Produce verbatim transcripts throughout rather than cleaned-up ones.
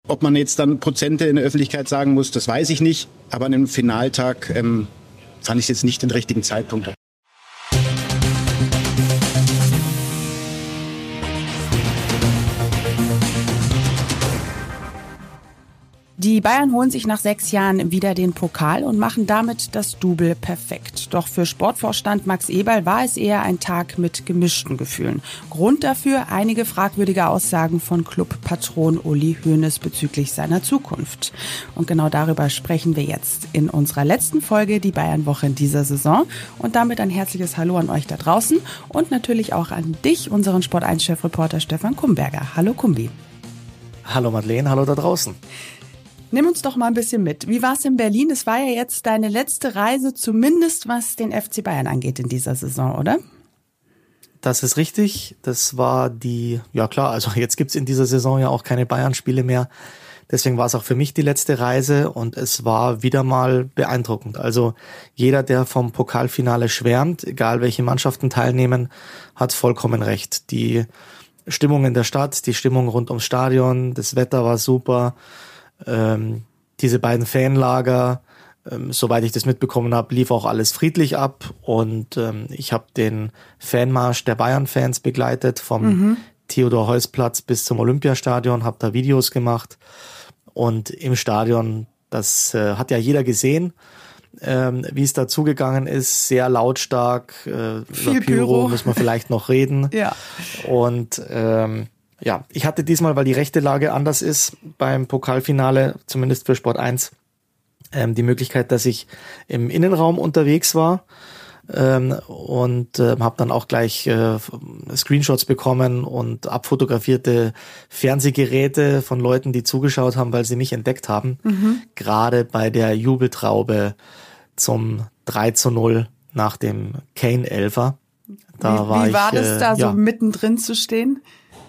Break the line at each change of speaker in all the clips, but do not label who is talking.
Ob man jetzt dann Prozente in der Öffentlichkeit sagen muss, das weiß ich nicht. Aber an einem Finaltag ähm, fand ich jetzt nicht den richtigen Zeitpunkt.
Die Bayern holen sich nach sechs Jahren wieder den Pokal und machen damit das Double perfekt. Doch für Sportvorstand Max Eberl war es eher ein Tag mit gemischten Gefühlen. Grund dafür einige fragwürdige Aussagen von Clubpatron Uli Hoeneß bezüglich seiner Zukunft. Und genau darüber sprechen wir jetzt in unserer letzten Folge, die Bayernwoche in dieser Saison. Und damit ein herzliches Hallo an euch da draußen und natürlich auch an dich, unseren Sport eins Chefreporter Stefan Kumberger. Hallo Kumbi.
Hallo Madeleine, hallo da draußen.
Nimm uns doch mal ein bisschen mit. Wie war es in Berlin? Es war ja jetzt deine letzte Reise, zumindest was den F C Bayern angeht in dieser Saison, oder?
Das ist richtig. Das war die, ja klar, also jetzt gibt's in dieser Saison ja auch keine Bayern-Spiele mehr. Deswegen war es auch für mich die letzte Reise und es war wieder mal beeindruckend. Also jeder, der vom Pokalfinale schwärmt, egal welche Mannschaften teilnehmen, hat vollkommen recht. Die Stimmung in der Stadt, die Stimmung rund ums Stadion, das Wetter war super. Ähm, diese beiden Fanlager, ähm, soweit ich das mitbekommen habe, lief auch alles friedlich ab und ähm, ich habe den Fanmarsch der Bayern-Fans begleitet vom mhm. Theodor-Heuss-Platz bis zum Olympiastadion, habe da Videos gemacht und im Stadion, das äh, hat ja jeder gesehen, ähm, wie es da zugegangen ist, sehr lautstark, äh,
Viel
über Pyro,
Pyro
müssen wir vielleicht noch reden.
Ja.
Und ähm, ja, ich hatte diesmal, weil die rechte Lage anders ist, beim Pokalfinale, zumindest für Sport eins, ähm, die Möglichkeit, dass ich im Innenraum unterwegs war ähm, und äh, habe dann auch gleich äh, Screenshots bekommen und abfotografierte Fernsehgeräte von Leuten, die zugeschaut haben, weil sie mich entdeckt haben. Mhm. Gerade bei der Jubeltraube zum drei zu null nach dem Kane-Elfer. Da
wie
war
wie war
ich,
das,
äh,
da so
ja.
mittendrin zu stehen?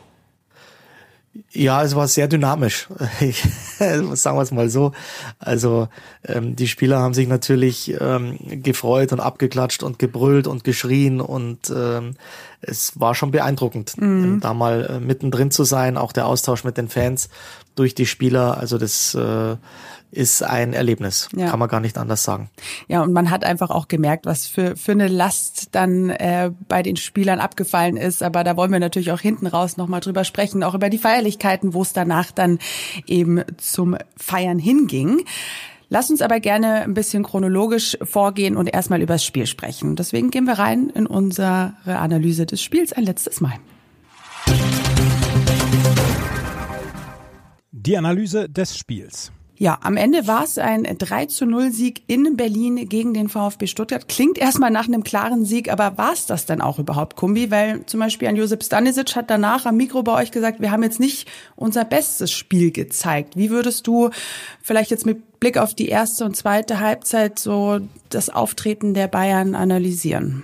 Ja, es war sehr dynamisch, ich, sagen wir es mal so. Also ähm, die Spieler haben sich natürlich ähm, gefreut und abgeklatscht und gebrüllt und geschrien und ähm, es war schon beeindruckend, mhm. da mal äh, mittendrin zu sein, auch der Austausch mit den Fans durch die Spieler, also das äh, ist ein Erlebnis, ja. Kann man gar nicht anders sagen.
Ja, und man hat einfach auch gemerkt, was für für eine Last dann äh, bei den Spielern abgefallen ist. Aber da wollen wir natürlich auch hinten raus nochmal drüber sprechen, auch über die Feierlichkeiten, wo es danach dann eben zum Feiern hinging. Lass uns aber gerne ein bisschen chronologisch vorgehen und erstmal über das Spiel sprechen. Deswegen gehen wir rein in unsere Analyse des Spiels ein letztes Mal.
Die Analyse des Spiels.
Ja, am Ende war es ein drei zu null Sieg in Berlin gegen den VfB Stuttgart. Klingt erstmal nach einem klaren Sieg, aber war es das denn auch überhaupt, Kumbi? Weil zum Beispiel ein Josip Stanisic hat danach am Mikro bei euch gesagt, wir haben jetzt nicht unser bestes Spiel gezeigt. Wie würdest du vielleicht jetzt mit Blick auf die erste und zweite Halbzeit so das Auftreten der Bayern analysieren?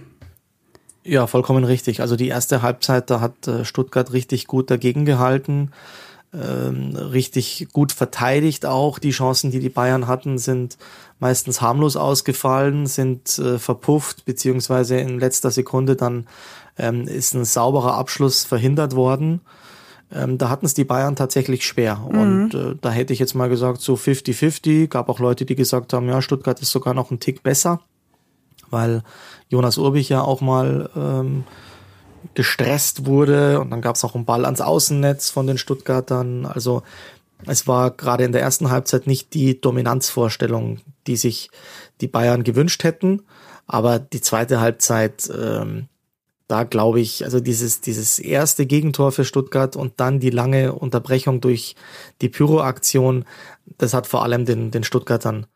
Ja, vollkommen richtig. Also die erste Halbzeit, da hat Stuttgart richtig gut dagegen gehalten. Ähm, richtig gut verteidigt auch. Die Chancen, die die Bayern hatten, sind meistens harmlos ausgefallen, sind äh, verpufft, beziehungsweise in letzter Sekunde dann ähm, ist ein sauberer Abschluss verhindert worden. Ähm, da hatten es die Bayern tatsächlich schwer. Mhm. Und äh, da hätte ich jetzt mal gesagt, so fünfzig fünfzig. Gab auch Leute, die gesagt haben, ja, Stuttgart ist sogar noch ein Tick besser, weil Jonas Urbich ja auch mal ähm, gestresst wurde und dann gab es auch einen Ball ans Außennetz von den Stuttgartern. Also es war gerade in der ersten Halbzeit nicht die Dominanzvorstellung, die sich die Bayern gewünscht hätten, aber die zweite Halbzeit, ähm, da glaube ich, also dieses dieses erste Gegentor für Stuttgart und dann die lange Unterbrechung durch die Pyro-Aktion, das hat vor allem den den Stuttgartern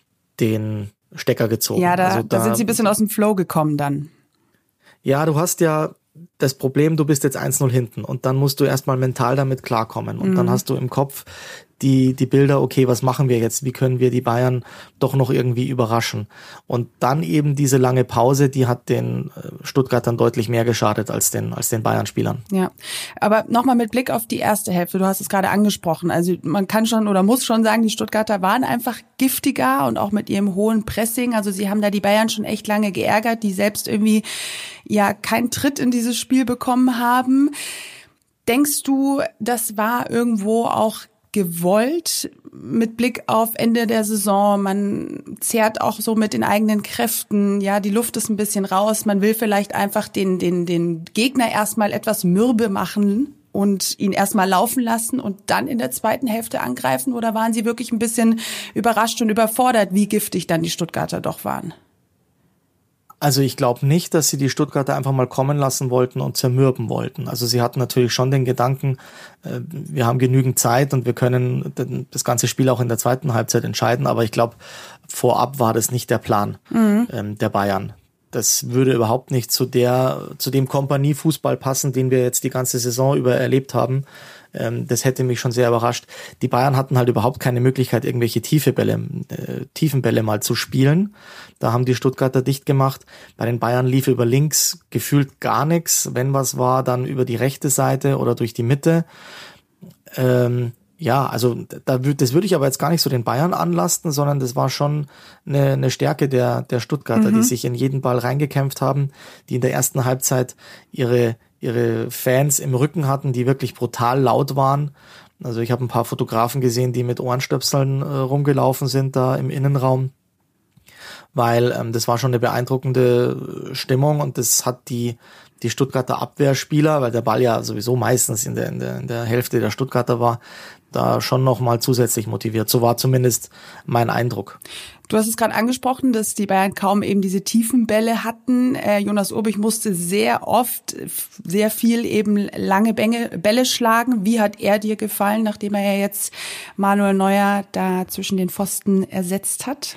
den Stecker gezogen.
Ja, da,
also da,
da sind sie ein bisschen aus dem Flow gekommen dann.
Ja, du hast ja das Problem, du bist jetzt eins null hinten und dann musst du erstmal mental damit klarkommen und mhm. dann hast du im Kopf die die Bilder, okay, was machen wir jetzt, wie können wir die Bayern doch noch irgendwie überraschen und dann eben diese lange Pause, die hat den Stuttgartern deutlich mehr geschadet als den als den Bayern-Spielern.
Ja, aber nochmal mit Blick auf die erste Hälfte, du hast es gerade angesprochen, also man kann schon oder muss schon sagen, die Stuttgarter waren einfach giftiger und auch mit ihrem hohen Pressing, also sie haben da die Bayern schon echt lange geärgert, die selbst irgendwie ja keinen Tritt in dieses Spiel bekommen haben. Denkst du, das war irgendwo auch gewollt mit Blick auf Ende der Saison? Man zehrt auch so mit den eigenen Kräften. Ja, die Luft ist ein bisschen raus. Man will vielleicht einfach den, den, den Gegner erstmal etwas mürbe machen und ihn erstmal laufen lassen und dann in der zweiten Hälfte angreifen? Oder waren Sie wirklich ein bisschen überrascht und überfordert, wie giftig dann die Stuttgarter doch waren?
Also ich glaube nicht, dass sie die Stuttgarter einfach mal kommen lassen wollten und zermürben wollten. Also sie hatten natürlich schon den Gedanken, äh, wir haben genügend Zeit und wir können das ganze Spiel auch in der zweiten Halbzeit entscheiden. Aber ich glaube, vorab war das nicht der Plan mhm. ähm, der Bayern. Das würde überhaupt nicht zu der, zu dem Kompanie-Fußball passen, den wir jetzt die ganze Saison über erlebt haben. Ähm, das hätte mich schon sehr überrascht. Die Bayern hatten halt überhaupt keine Möglichkeit, irgendwelche tiefe Bälle, äh, tiefen Bälle mal zu spielen. Da haben die Stuttgarter dicht gemacht. Bei den Bayern lief über links gefühlt gar nichts. Wenn was war, dann über die rechte Seite oder durch die Mitte. Ähm, Ja, also da, das würde ich aber jetzt gar nicht so den Bayern anlasten, sondern das war schon eine, eine Stärke der, der Stuttgarter, mhm. die sich in jeden Ball reingekämpft haben, die in der ersten Halbzeit ihre, ihre Fans im Rücken hatten, die wirklich brutal laut waren. Also ich habe ein paar Fotografen gesehen, die mit Ohrenstöpseln äh, rumgelaufen sind da im Innenraum, weil ähm, das war schon eine beeindruckende Stimmung und das hat die die Stuttgarter Abwehrspieler, weil der Ball ja sowieso meistens in der, in der, in der Hälfte der Stuttgarter war, da schon nochmal zusätzlich motiviert. So war zumindest mein Eindruck.
Du hast es gerade angesprochen, dass die Bayern kaum eben diese tiefen Bälle hatten. Äh, Jonas Urbich musste sehr oft, sehr viel eben lange Bälle schlagen. Wie hat er dir gefallen, nachdem er ja jetzt Manuel Neuer da zwischen den Pfosten ersetzt hat?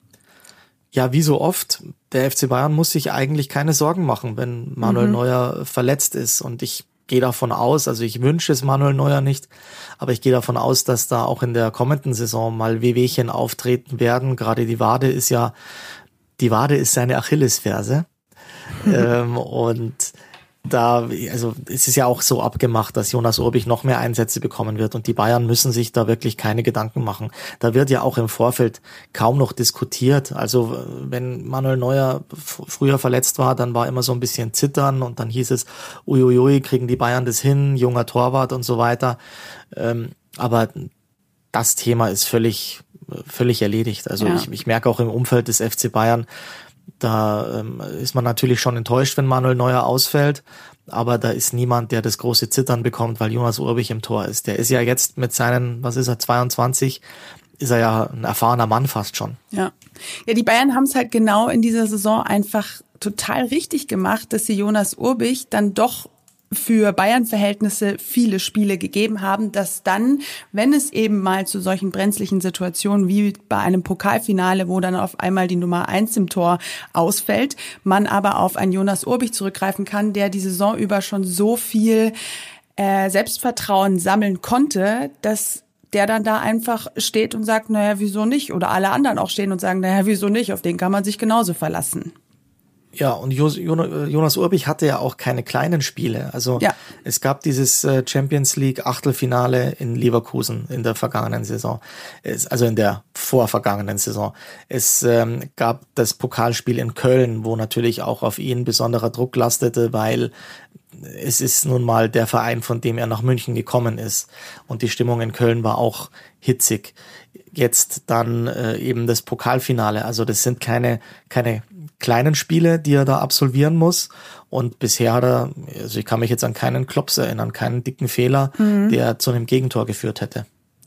Ja, wie so oft, der F C Bayern muss sich eigentlich keine Sorgen machen, wenn Manuel mhm. Neuer verletzt ist. Und ich gehe davon aus, also ich wünsche es Manuel Neuer nicht, aber ich gehe davon aus, dass da auch in der kommenden Saison mal Wehwehchen auftreten werden. Gerade die Wade ist ja, die Wade ist seine Achillesferse. Mhm. ähm, und da, also es ist ja auch so abgemacht, dass Jonas Urbich noch mehr Einsätze bekommen wird und die Bayern müssen sich da wirklich keine Gedanken machen. Da wird ja auch im Vorfeld kaum noch diskutiert. Also wenn Manuel Neuer f- früher verletzt war, dann war immer so ein bisschen Zittern und dann hieß es, uiuiui, kriegen die Bayern das hin, junger Torwart und so weiter. Ähm, aber das Thema ist völlig, völlig erledigt. Also ja. ich, ich merke auch im Umfeld des F C Bayern, da ähm, ist man natürlich schon enttäuscht, wenn Manuel Neuer ausfällt, aber da ist niemand, der das große Zittern bekommt, weil Jonas Urbich im Tor ist. Der ist ja jetzt mit seinen, was ist er, zweiundzwanzig, ist er ja ein erfahrener Mann fast schon.
Ja, ja, die Bayern haben es halt genau in dieser Saison einfach total richtig gemacht, dass sie Jonas Urbich dann doch für Bayern-Verhältnisse viele Spiele gegeben haben, dass dann, wenn es eben mal zu solchen brenzlichen Situationen wie bei einem Pokalfinale, wo dann auf einmal die Nummer eins im Tor ausfällt, man aber auf einen Jonas Urbich zurückgreifen kann, der die Saison über schon so viel äh, Selbstvertrauen sammeln konnte, dass der dann da einfach steht und sagt, naja, wieso nicht? Oder alle anderen auch stehen und sagen, naja, wieso nicht? Auf den kann man sich genauso verlassen.
Ja, und Jonas Urbich hatte ja auch keine kleinen Spiele. Also ja. Es gab dieses Champions League Achtelfinale in Leverkusen in der vergangenen Saison, es, also in der vorvergangenen Saison. Es ähm, gab das Pokalspiel in Köln, wo natürlich auch auf ihn besonderer Druck lastete, weil es ist nun mal der Verein, von dem er nach München gekommen ist. Und die Stimmung in Köln war auch hitzig. Jetzt dann äh, eben das Pokalfinale. Also das sind keine keine kleinen Spiele, die er da absolvieren muss. Und bisher hat er, also ich kann mich jetzt an keinen Klops erinnern, keinen dicken Fehler, mhm. der zu einem Gegentor geführt hätte.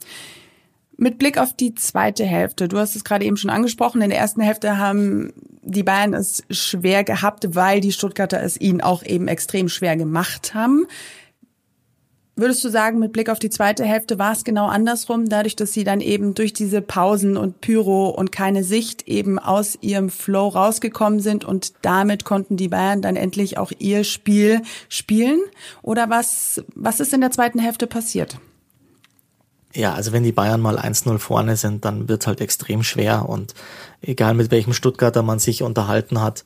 Mit Blick auf die zweite Hälfte, du hast es gerade eben schon angesprochen, in der ersten Hälfte haben die Bayern es schwer gehabt, weil die Stuttgarter es ihnen auch eben extrem schwer gemacht haben. Würdest du sagen, mit Blick auf die zweite Hälfte war es genau andersrum, dadurch, dass sie dann eben durch diese Pausen und Pyro und keine Sicht eben aus ihrem Flow rausgekommen sind und damit konnten die Bayern dann endlich auch ihr Spiel spielen? Oder was, was ist in der zweiten Hälfte passiert?
Ja, also wenn die Bayern mal eins null vorne sind, dann wird's halt extrem schwer und egal mit welchem Stuttgarter man sich unterhalten hat,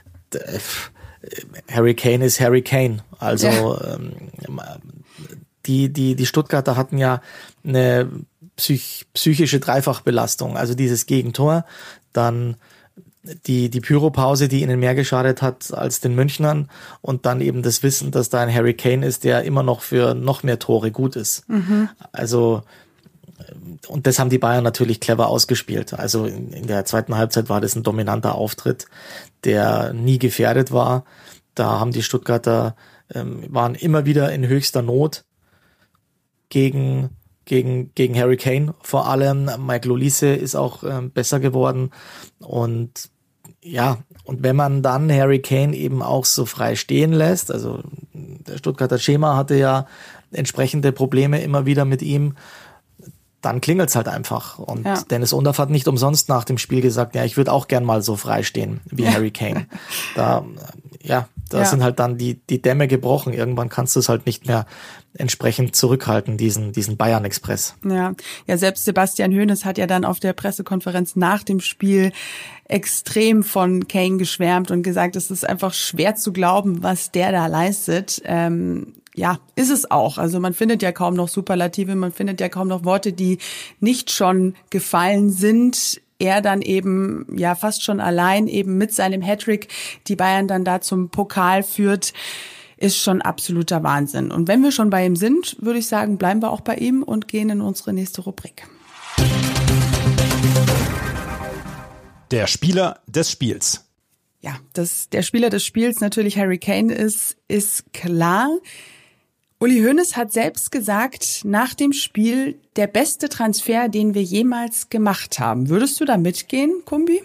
Harry Kane ist Harry Kane. Also ja. ähm, die die die Stuttgarter hatten ja eine psych, psychische Dreifachbelastung, also dieses Gegentor, dann die die Pyropause, die ihnen mehr geschadet hat als den Münchnern und dann eben das Wissen, dass da ein Harry Kane ist, der immer noch für noch mehr Tore gut ist. Mhm. Also und das haben die Bayern natürlich clever ausgespielt. Also in, in der zweiten Halbzeit war das ein dominanter Auftritt, der nie gefährdet war. Da haben die Stuttgarter, ähm, waren immer wieder in höchster Not gegen gegen gegen Harry Kane vor allem. Michael Olise ist auch ähm, besser geworden und ja, und wenn man dann Harry Kane eben auch so frei stehen lässt, also der Stuttgarter Schema hatte ja entsprechende Probleme immer wieder mit ihm, dann klingelt's halt einfach. Und ja. Dennis Undaff hat nicht umsonst nach dem Spiel gesagt, ja, ich würde auch gern mal so frei stehen wie ja. Harry Kane. Da, ja, da ja. sind halt dann die, die Dämme gebrochen. Irgendwann kannst du es halt nicht mehr entsprechend zurückhalten, diesen, diesen Bayern-Express.
Ja, ja, selbst Sebastian Hoeneß hat ja dann auf der Pressekonferenz nach dem Spiel extrem von Kane geschwärmt und gesagt, es ist einfach schwer zu glauben, was der da leistet. Ähm, ja, ist es auch. Also man findet ja kaum noch Superlative, man findet ja kaum noch Worte, die nicht schon gefallen sind. Er dann eben ja fast schon allein eben mit seinem Hattrick die Bayern dann da zum Pokal führt, ist schon absoluter Wahnsinn. Und wenn wir schon bei ihm sind, würde ich sagen, bleiben wir auch bei ihm und gehen in unsere nächste Rubrik.
Der Spieler des Spiels.
Ja, dass der Spieler des Spiels natürlich Harry Kane ist, ist klar. Uli Hoeneß hat selbst gesagt, nach dem Spiel der beste Transfer, den wir jemals gemacht haben. Würdest du da mitgehen, Kumbi?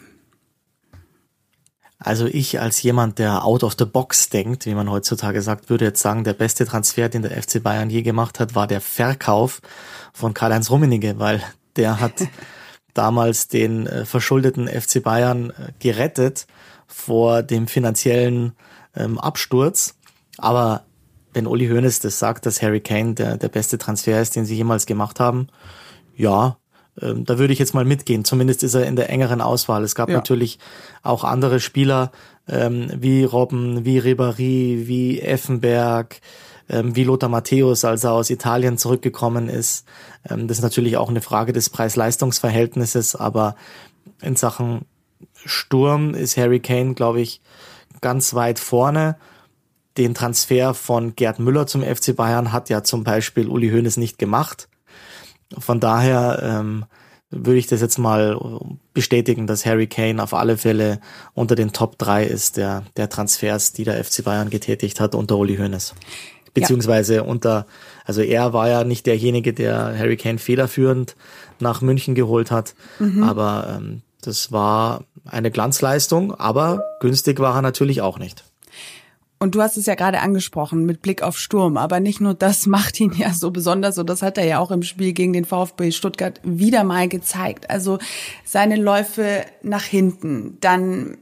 Also ich als jemand, der out of the box denkt, wie man heutzutage sagt, würde jetzt sagen, der beste Transfer, den der F C Bayern je gemacht hat, war der Verkauf von Karl-Heinz Rummenigge, weil der hat damals den äh, verschuldeten F C Bayern äh, gerettet vor dem finanziellen ähm, Absturz. Aber wenn Uli Hoeneß das sagt, dass Harry Kane der, der beste Transfer ist, den sie jemals gemacht haben, ja, ähm, da würde ich jetzt mal mitgehen. Zumindest ist er in der engeren Auswahl. Es gab ja. natürlich auch andere Spieler, ähm, wie Robben, wie Ribéry, wie Effenberg, ähm, wie Lothar Matthäus, als er aus Italien zurückgekommen ist. Ähm, das ist natürlich auch eine Frage des Preis-Leistungs-Verhältnisses, aber in Sachen Sturm ist Harry Kane, glaube ich, ganz weit vorne. Den Transfer von Gerd Müller zum F C Bayern hat ja zum Beispiel Uli Hoeneß nicht gemacht. Von daher ähm, würde ich das jetzt mal bestätigen, dass Harry Kane auf alle Fälle unter den Top drei ist der, der Transfers, die der F C Bayern getätigt hat unter Uli Hoeneß. Beziehungsweise ja. unter, also er war ja nicht derjenige, der Harry Kane federführend nach München geholt hat, mhm. aber ähm, das war eine Glanzleistung, aber günstig war er natürlich auch nicht.
Und du hast es ja gerade angesprochen mit Blick auf Sturm, aber nicht nur das macht ihn ja so besonders, und das hat er ja auch im Spiel gegen den VfB Stuttgart wieder mal gezeigt. Also seine Läufe nach hinten, dann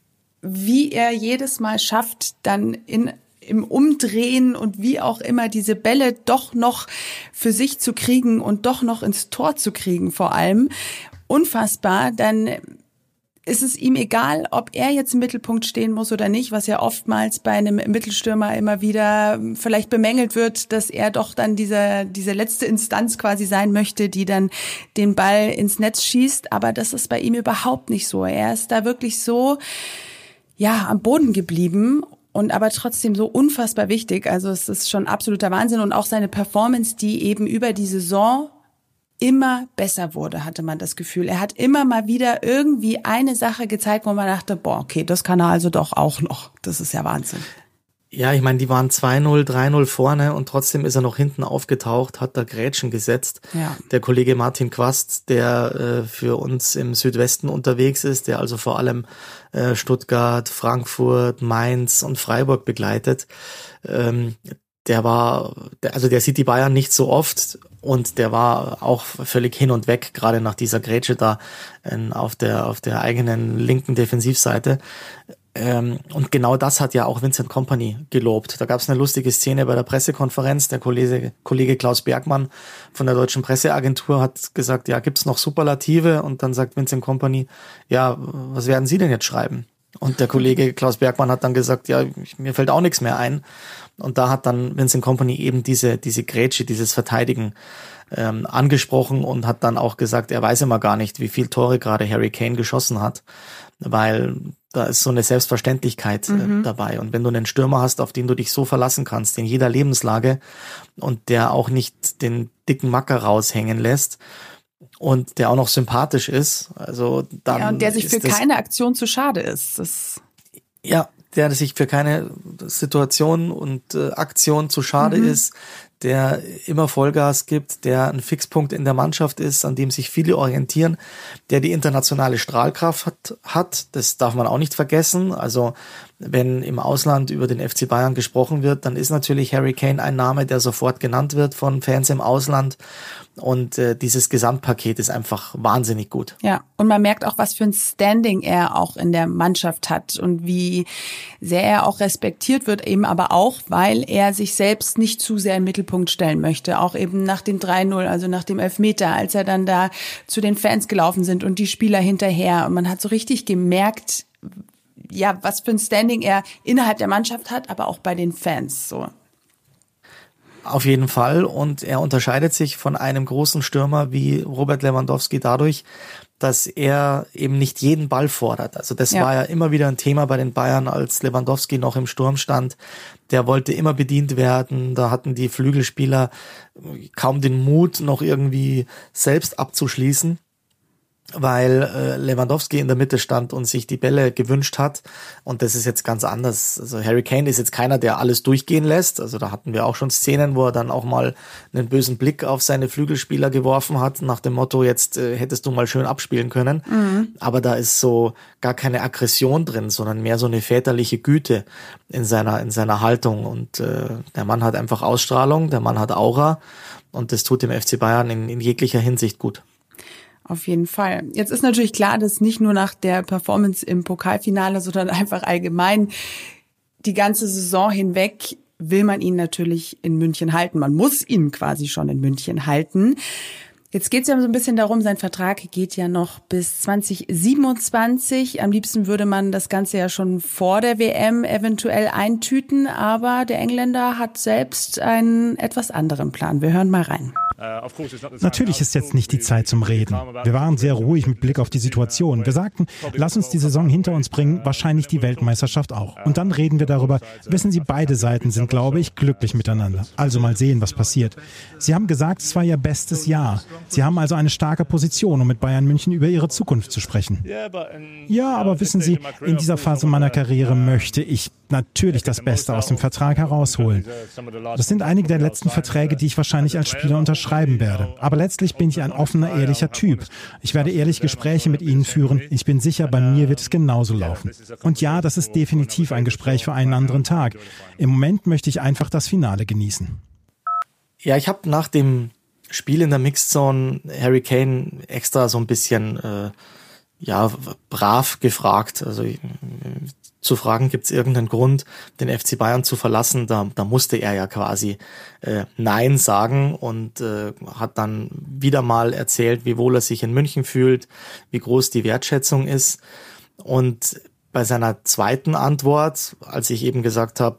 wie er jedes Mal schafft, dann in im Umdrehen und wie auch immer diese Bälle doch noch für sich zu kriegen und doch noch ins Tor zu kriegen vor allem. Unfassbar, dann ist es ihm egal, ob er jetzt im Mittelpunkt stehen muss oder nicht, was ja oftmals bei einem Mittelstürmer immer wieder vielleicht bemängelt wird, dass er doch dann diese, diese letzte Instanz quasi sein möchte, die dann den Ball ins Netz schießt. Aber das ist bei ihm überhaupt nicht so. Er ist da wirklich so, ja, am Boden geblieben. Und aber trotzdem so unfassbar wichtig. Also es ist schon absoluter Wahnsinn. Und auch seine Performance, die eben über die Saison immer besser wurde, hatte man das Gefühl. Er hat immer mal wieder irgendwie eine Sache gezeigt, wo man dachte, boah, okay, das kann er also doch auch noch. Das ist ja Wahnsinn.
Ja, ich meine, die waren zwei null, drei null vorne und trotzdem ist er noch hinten aufgetaucht, hat da Grätschen gesetzt. Ja. Der Kollege Martin Quast, der äh, für uns im Südwesten unterwegs ist, der also vor allem äh, Stuttgart, Frankfurt, Mainz und Freiburg begleitet, ähm, der war, der, also der sieht die Bayern nicht so oft und der war auch völlig hin und weg, gerade nach dieser Grätsche da äh, auf der auf der eigenen linken Defensivseite. Ähm, und genau das hat ja auch Vincent Kompany gelobt. Da gab es eine lustige Szene bei der Pressekonferenz. Der Kollege, Kollege Klaus Bergmann von der Deutschen Presseagentur hat gesagt, ja, gibt's noch Superlative? Und dann sagt Vincent Kompany, ja, was werden Sie denn jetzt schreiben? Und der Kollege Klaus Bergmann hat dann gesagt, ja, mir fällt auch nichts mehr ein. Und da hat dann Vincent Kompany eben diese diese Grätsche, dieses Verteidigen ähm, angesprochen und hat dann auch gesagt, er weiß immer gar nicht, wie viel Tore gerade Harry Kane geschossen hat, weil Da ist so eine Selbstverständlichkeit
Mhm.
äh, dabei. Und wenn du einen Stürmer hast, auf den du dich so verlassen kannst, in jeder Lebenslage, und der auch nicht den dicken Macker raushängen lässt und der auch noch sympathisch ist, also dann
Ja, und der sich
ist
für
das,
keine Aktion zu schade ist. Das
ja, der sich für keine Situation und äh, Aktion zu schade
Mhm.
ist, der immer Vollgas gibt, der ein Fixpunkt in der Mannschaft ist, an dem sich viele orientieren, der die internationale Strahlkraft hat, hat. Das darf man auch nicht vergessen. Also wenn im Ausland über den F C Bayern gesprochen wird, dann ist natürlich Harry Kane ein Name, der sofort genannt wird von Fans im Ausland. Und äh, dieses Gesamtpaket ist einfach wahnsinnig gut.
Ja, und man merkt auch, was für ein Standing er auch in der Mannschaft hat und wie sehr er auch respektiert wird, eben aber auch, weil er sich selbst nicht zu sehr im Mittelpunkt stellen möchte. Auch eben nach dem drei null, also nach dem Elfmeter, als er dann da zu den Fans gelaufen sind und die Spieler hinterher. Und man hat so richtig gemerkt, ja, was für ein Standing er innerhalb der Mannschaft hat, aber auch bei den Fans, so.
Auf jeden Fall. Und er unterscheidet sich von einem großen Stürmer wie Robert Lewandowski dadurch, dass er eben nicht jeden Ball fordert. Also das
Ja.
war ja immer wieder ein Thema bei den Bayern, als Lewandowski noch im Sturm stand. Der wollte immer bedient werden. Da hatten die Flügelspieler kaum den Mut, noch irgendwie selbst abzuschließen, weil äh, Lewandowski in der Mitte stand und sich die Bälle gewünscht hat. Und das ist jetzt ganz anders. Also Harry Kane ist jetzt keiner, der alles durchgehen lässt. Also da hatten wir auch schon Szenen, wo er dann auch mal einen bösen Blick auf seine Flügelspieler geworfen hat, nach dem Motto, jetzt äh, hättest du mal schön abspielen können. Mhm. Aber da ist so gar keine Aggression drin, sondern mehr so eine väterliche Güte in seiner in seiner Haltung. Und äh, der Mann hat einfach Ausstrahlung, der Mann hat Aura. Und das tut dem F C Bayern in, in jeglicher Hinsicht gut.
Auf jeden Fall. Jetzt ist natürlich klar, dass nicht nur nach der Performance im Pokalfinale, sondern einfach allgemein die ganze Saison hinweg will man ihn natürlich in München halten. Man muss ihn quasi schon in München halten. Jetzt geht es ja so ein bisschen darum, sein Vertrag geht ja noch bis zwanzig siebenundzwanzig. Am liebsten würde man das Ganze ja schon vor der W M eventuell eintüten, aber der Engländer hat selbst einen etwas anderen Plan. Wir hören mal rein.
Natürlich ist jetzt nicht die Zeit zum Reden. Wir waren sehr ruhig mit Blick auf die Situation. Wir sagten, lass uns die Saison hinter uns bringen, wahrscheinlich die Weltmeisterschaft auch. Und dann reden wir darüber. Wissen Sie, beide Seiten sind, glaube ich, glücklich miteinander. Also mal sehen, was passiert. Sie haben gesagt, es war Ihr bestes Jahr. Sie haben also eine starke Position, um mit Bayern München über Ihre Zukunft zu sprechen. Ja, aber wissen Sie, in dieser Phase meiner Karriere möchte ich natürlich das Beste aus dem Vertrag herausholen. Das sind einige der letzten Verträge, die ich wahrscheinlich als Spieler unterschreiben werde. Aber letztlich bin ich ein offener, ehrlicher Typ. Ich werde ehrlich Gespräche mit Ihnen führen. Ich bin sicher, bei mir wird es genauso laufen. Und ja, das ist definitiv ein Gespräch für einen anderen Tag. Im Moment möchte ich einfach das Finale genießen.
Ja, ich habe nach dem Spiel in der Mixed Zone Harry Kane extra so ein bisschen äh, ja brav gefragt. Also äh, zu fragen, gibt es irgendeinen Grund, den F C Bayern zu verlassen? Da, da musste er ja quasi äh, Nein sagen und äh, hat dann wieder mal erzählt, wie wohl er sich in München fühlt, wie groß die Wertschätzung ist. Und bei seiner zweiten Antwort, als ich eben gesagt habe,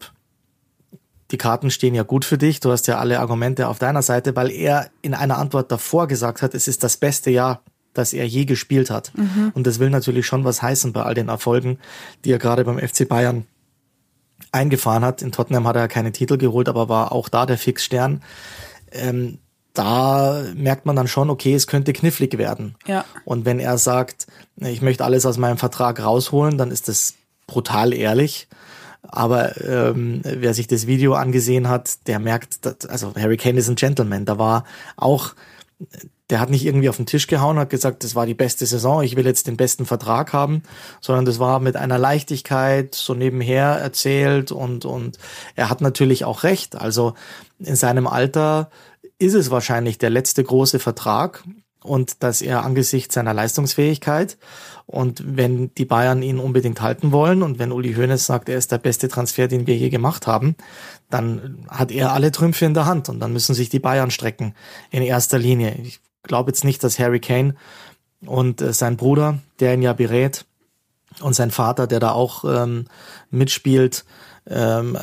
die Karten stehen ja gut für dich, du hast ja alle Argumente auf deiner Seite, weil er in einer Antwort davor gesagt hat, es ist das beste Jahr, das er je gespielt hat. Mhm. Und das will natürlich schon was heißen bei all den Erfolgen, die er gerade beim F C Bayern eingefahren hat. In Tottenham hat er keine Titel geholt, aber war auch da der Fixstern. Ähm, da merkt man dann schon, okay, es könnte knifflig werden.
Ja.
Und wenn er sagt, ich möchte alles aus meinem Vertrag rausholen, dann ist das brutal ehrlich. Aber ähm, wer sich das Video angesehen hat, der merkt, dass, also Harry Kane ist ein Gentleman. Da war auch, der hat nicht irgendwie auf den Tisch gehauen, hat gesagt, das war die beste Saison, ich will jetzt den besten Vertrag haben, sondern das war mit einer Leichtigkeit so nebenher erzählt und und er hat natürlich auch recht. Also in seinem Alter ist es wahrscheinlich der letzte große Vertrag und dass er angesichts seiner Leistungsfähigkeit und wenn die Bayern ihn unbedingt halten wollen und wenn Uli Hoeneß sagt, er ist der beste Transfer, den wir je gemacht haben, dann hat er alle Trümpfe in der Hand und dann müssen sich die Bayern strecken in erster Linie. Ich glaube jetzt nicht, dass Harry Kane und äh, sein Bruder, der ihn ja berät, und sein Vater, der da auch ähm, mitspielt, ähm,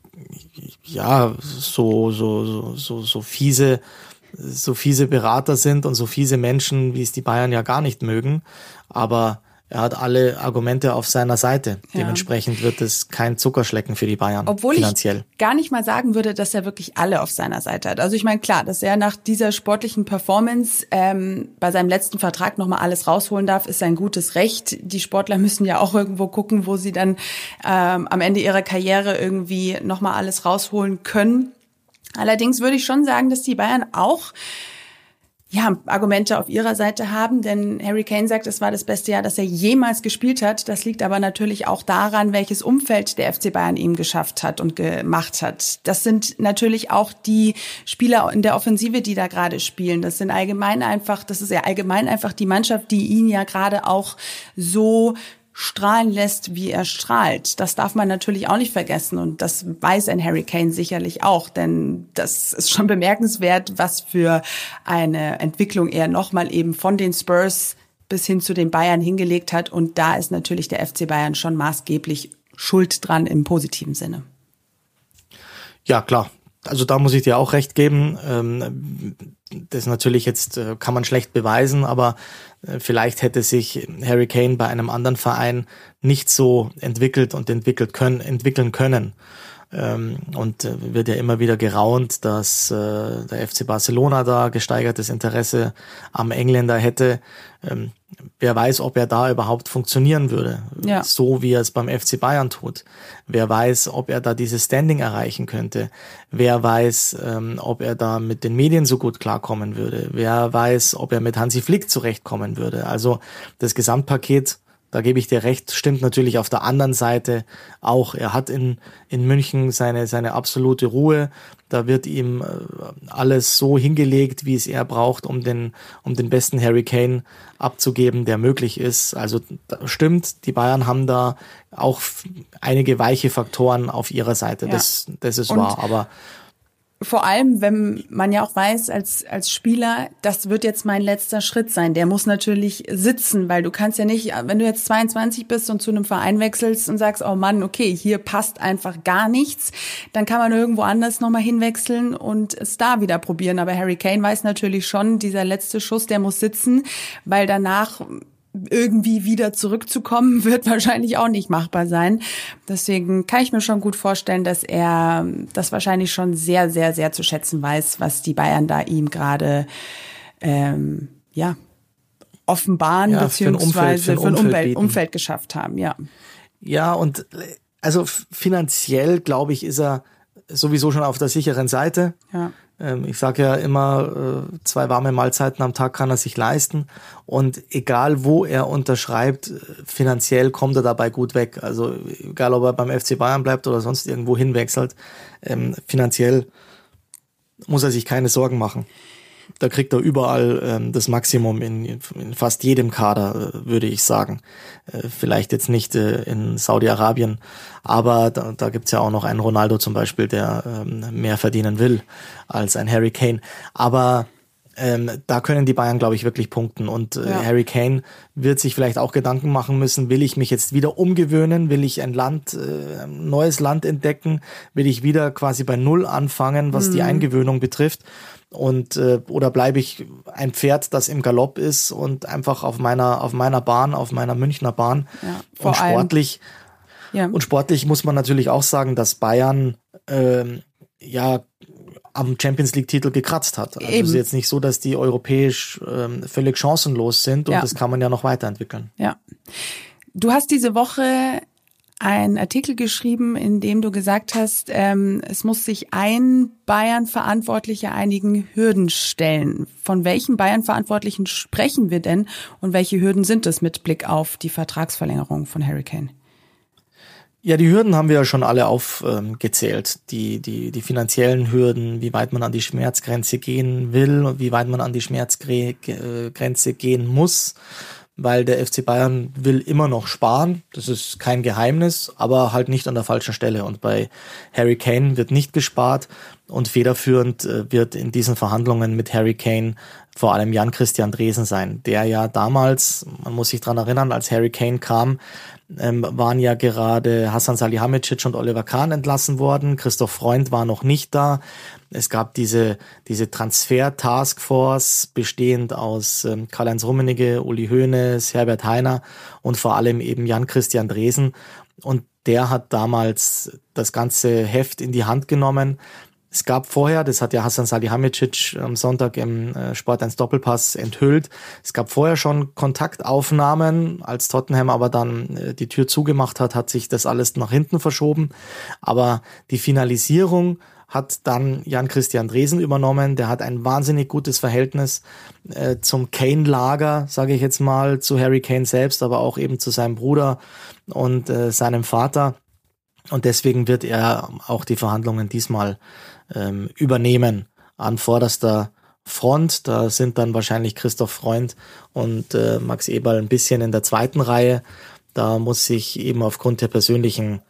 ja, so, so, so, so, so fiese, so fiese Berater sind und so fiese Menschen, wie es die Bayern ja gar nicht mögen. Aber er hat alle Argumente auf seiner Seite.
Ja.
Dementsprechend wird es kein Zuckerschlecken für die Bayern,
obwohl
finanziell.
Ich gar nicht mal sagen würde, dass er wirklich alle auf seiner Seite hat. Also ich meine, klar, dass er nach dieser sportlichen Performance ähm, bei seinem letzten Vertrag nochmal alles rausholen darf, ist sein gutes Recht. Die Sportler müssen ja auch irgendwo gucken, wo sie dann ähm, am Ende ihrer Karriere irgendwie nochmal alles rausholen können. Allerdings würde ich schon sagen, dass die Bayern auch ja, Argumente auf ihrer Seite haben, denn Harry Kane sagt, es war das beste Jahr, das er jemals gespielt hat. Das liegt aber natürlich auch daran, welches Umfeld der F C Bayern ihm geschafft hat und gemacht hat. Das sind natürlich auch die Spieler in der Offensive, die da gerade spielen. Das sind allgemein einfach, das ist ja allgemein einfach die Mannschaft, die ihn ja gerade auch so strahlen lässt, wie er strahlt. Das darf man natürlich auch nicht vergessen und das weiß ein Harry Kane sicherlich auch, denn das ist schon bemerkenswert, was für eine Entwicklung er nochmal eben von den Spurs bis hin zu den Bayern hingelegt hat und da ist natürlich der F C Bayern schon maßgeblich schuld dran im positiven Sinne.
Ja, klar. Also da muss ich dir auch recht geben. Das natürlich jetzt kann man schlecht beweisen, aber vielleicht hätte sich Harry Kane bei einem anderen Verein nicht so entwickelt und entwickelt können, entwickeln können. Und wird ja immer wieder geraunt, dass der F C Barcelona da gesteigertes Interesse am Engländer hätte. Wer weiß, ob er da überhaupt funktionieren würde, ja. So wie er es beim F C Bayern tut. Wer weiß, ob er da dieses Standing erreichen könnte. Wer weiß, ob er da mit den Medien so gut klarkommen würde. Wer weiß, ob er mit Hansi Flick zurechtkommen würde. Also das Gesamtpaket, da gebe ich dir recht, stimmt natürlich auf der anderen Seite auch. Er hat in in München seine seine absolute Ruhe. Da wird ihm alles so hingelegt, wie es er braucht, um den um den besten Harry Kane abzugeben, der möglich ist. Also stimmt, die Bayern haben da auch einige weiche Faktoren auf ihrer Seite. Ja. Das das ist Und wahr, aber
vor allem, wenn man ja auch weiß, als als Spieler, das wird jetzt mein letzter Schritt sein. Der muss natürlich sitzen, weil du kannst ja nicht, wenn du jetzt zweiundzwanzig bist und zu einem Verein wechselst und sagst, oh Mann, okay, hier passt einfach gar nichts, dann kann man irgendwo anders nochmal hinwechseln und es da wieder probieren. Aber Harry Kane weiß natürlich schon, dieser letzte Schuss, der muss sitzen, weil danach irgendwie wieder zurückzukommen, wird wahrscheinlich auch nicht machbar sein. Deswegen kann ich mir schon gut vorstellen, dass er das wahrscheinlich schon sehr, sehr, sehr zu schätzen weiß, was die Bayern da ihm gerade ähm, ja offenbaren, ja, beziehungsweise für ein Umfeld, Umfeld, Umfeld geschafft haben. Ja,
ja und also finanziell, glaube ich, ist er sowieso schon auf der sicheren Seite. Ja. Ich sage ja immer, zwei warme Mahlzeiten am Tag kann er sich leisten und egal wo er unterschreibt, finanziell kommt er dabei gut weg. Also egal, ob er beim F C Bayern bleibt oder sonst irgendwo hinwechselt, finanziell muss er sich keine Sorgen machen. Da kriegt er überall ähm, das Maximum in, in fast jedem Kader, äh, würde ich sagen. Äh, vielleicht jetzt nicht äh, in Saudi-Arabien, aber da, da gibt's ja auch noch einen Ronaldo zum Beispiel, der ähm, mehr verdienen will als ein Harry Kane. Aber ähm, da können die Bayern, glaube ich, wirklich punkten. Und äh, ja. Harry Kane wird sich vielleicht auch Gedanken machen müssen, will ich mich jetzt wieder umgewöhnen? Will ich ein Land, äh, ein neues Land entdecken? Will ich wieder quasi bei Null anfangen, was mhm. die Eingewöhnung betrifft? Und äh, oder bleibe ich ein Pferd, das im Galopp ist und einfach auf meiner auf meiner Bahn, auf meiner Münchner Bahn. Ja, vor und sportlich allem, ja. und sportlich muss man natürlich auch sagen, dass Bayern ähm, ja am Champions League Titel gekratzt hat. Also Eben. Es ist jetzt nicht so, dass die europäisch ähm, völlig chancenlos sind und ja. das kann man ja noch weiterentwickeln.
Ja. Du hast diese Woche einen Artikel geschrieben, in dem du gesagt hast, ähm, es muss sich ein Bayern-Verantwortlicher einigen Hürden stellen. Von welchen Bayern-Verantwortlichen sprechen wir denn und welche Hürden sind es mit Blick auf die Vertragsverlängerung von Harry Kane?
Ja, die Hürden haben wir ja schon alle aufgezählt. Ähm, die, die, die finanziellen Hürden, wie weit man an die Schmerzgrenze gehen will und wie weit man an die Schmerzgrenze gehen muss. Weil der F C Bayern will immer noch sparen, das ist kein Geheimnis, aber halt nicht an der falschen Stelle. Und bei Harry Kane wird nicht gespart und federführend wird in diesen Verhandlungen mit Harry Kane vor allem Jan-Christian Dresen sein, der ja damals, man muss sich dran erinnern, als Harry Kane kam, ähm, waren ja gerade Hasan Salihamidzic und Oliver Kahn entlassen worden. Christoph Freund war noch nicht da. Es gab diese diese Transfer-Taskforce, bestehend aus ähm, Karl-Heinz Rummenigge, Uli Hoeneß, Herbert Hainer und vor allem eben Jan-Christian Dresen. Und der hat damals das ganze Heft in die Hand genommen. Es gab vorher, das hat ja Hasan Salihamidzic am Sonntag im Sport eins Doppelpass enthüllt, es gab vorher schon Kontaktaufnahmen, als Tottenham aber dann die Tür zugemacht hat, hat sich das alles nach hinten verschoben. Aber die Finalisierung hat dann Jan-Christian Dresen übernommen. Der hat ein wahnsinnig gutes Verhältnis äh, zum Kane-Lager, sage ich jetzt mal, zu Harry Kane selbst, aber auch eben zu seinem Bruder und äh, seinem Vater. Und deswegen wird er auch die Verhandlungen diesmal ähm, übernehmen an vorderster Front. Da sind dann wahrscheinlich Christoph Freund und äh, Max Eberl ein bisschen in der zweiten Reihe. Da muss sich eben aufgrund der persönlichen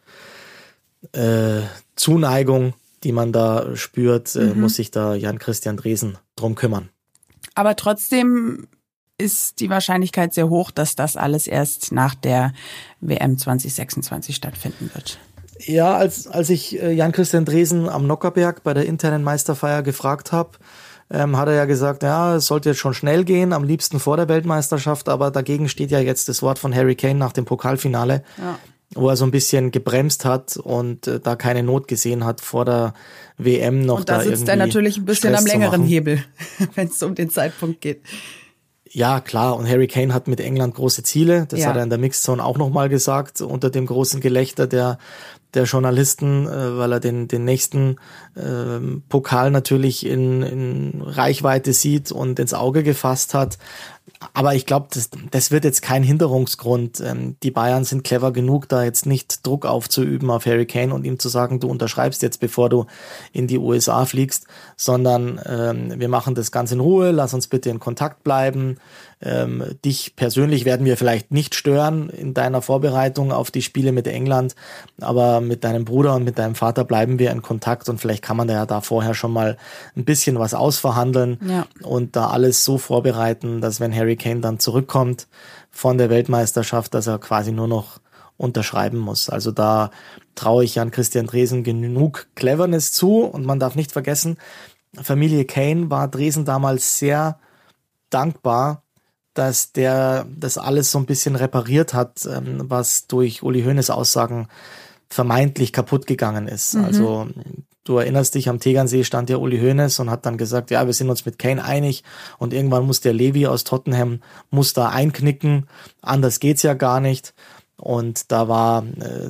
äh, Zuneigung, die man da spürt, äh, mhm. muss sich da Jan-Christian Dresen drum kümmern.
Aber trotzdem ist die Wahrscheinlichkeit sehr hoch, dass das alles erst nach der W M zwanzig sechsundzwanzig stattfinden wird.
Ja, als als ich äh, Jan-Christian Dresen am Nockerberg bei der internen Meisterfeier gefragt habe, ähm, hat er ja gesagt, ja, es sollte jetzt schon schnell gehen, am liebsten vor der Weltmeisterschaft, aber dagegen steht ja jetzt das Wort von Harry Kane nach dem Pokalfinale, ja. wo er so ein bisschen gebremst hat und äh, da keine Not gesehen hat, vor der W M noch da irgendwie. Und da sitzt er
natürlich ein bisschen Stress am längeren Hebel, wenn es um den Zeitpunkt geht.
Ja, klar. Und Harry Kane hat mit England große Ziele. Das
ja.
hat er in der Mixzone auch nochmal gesagt, unter dem großen Gelächter der der Journalisten, äh, weil er den den nächsten äh, Pokal natürlich in, in Reichweite sieht und ins Auge gefasst hat. Aber ich glaube, das, das wird jetzt kein Hinderungsgrund. Ähm, die Bayern sind clever genug, da jetzt nicht Druck aufzuüben auf Harry Kane und ihm zu sagen, du unterschreibst jetzt, bevor du in die U S A fliegst, sondern ähm, wir machen das ganz in Ruhe, lass uns bitte in Kontakt bleiben. Ähm, dich persönlich werden wir vielleicht nicht stören in deiner Vorbereitung auf die Spiele mit England, aber mit deinem Bruder und mit deinem Vater bleiben wir in Kontakt und vielleicht kann man da ja da vorher schon mal ein bisschen was ausverhandeln ja. und da alles so vorbereiten, dass wenn Harry Kane dann zurückkommt von der Weltmeisterschaft, dass er quasi nur noch unterschreiben muss. Also da traue ich Jan-Christian Dresen genug Cleverness zu und man darf nicht vergessen, Familie Kane war Dresen damals sehr dankbar, dass der das alles so ein bisschen repariert hat, was durch Uli Hoeneß Aussagen vermeintlich kaputt gegangen ist. Mhm. Also du erinnerst dich, am Tegernsee stand ja Uli Hoeneß und hat dann gesagt, ja, wir sind uns mit Kane einig und irgendwann muss der Levy aus Tottenham, muss da einknicken, anders geht's ja gar nicht. Und da war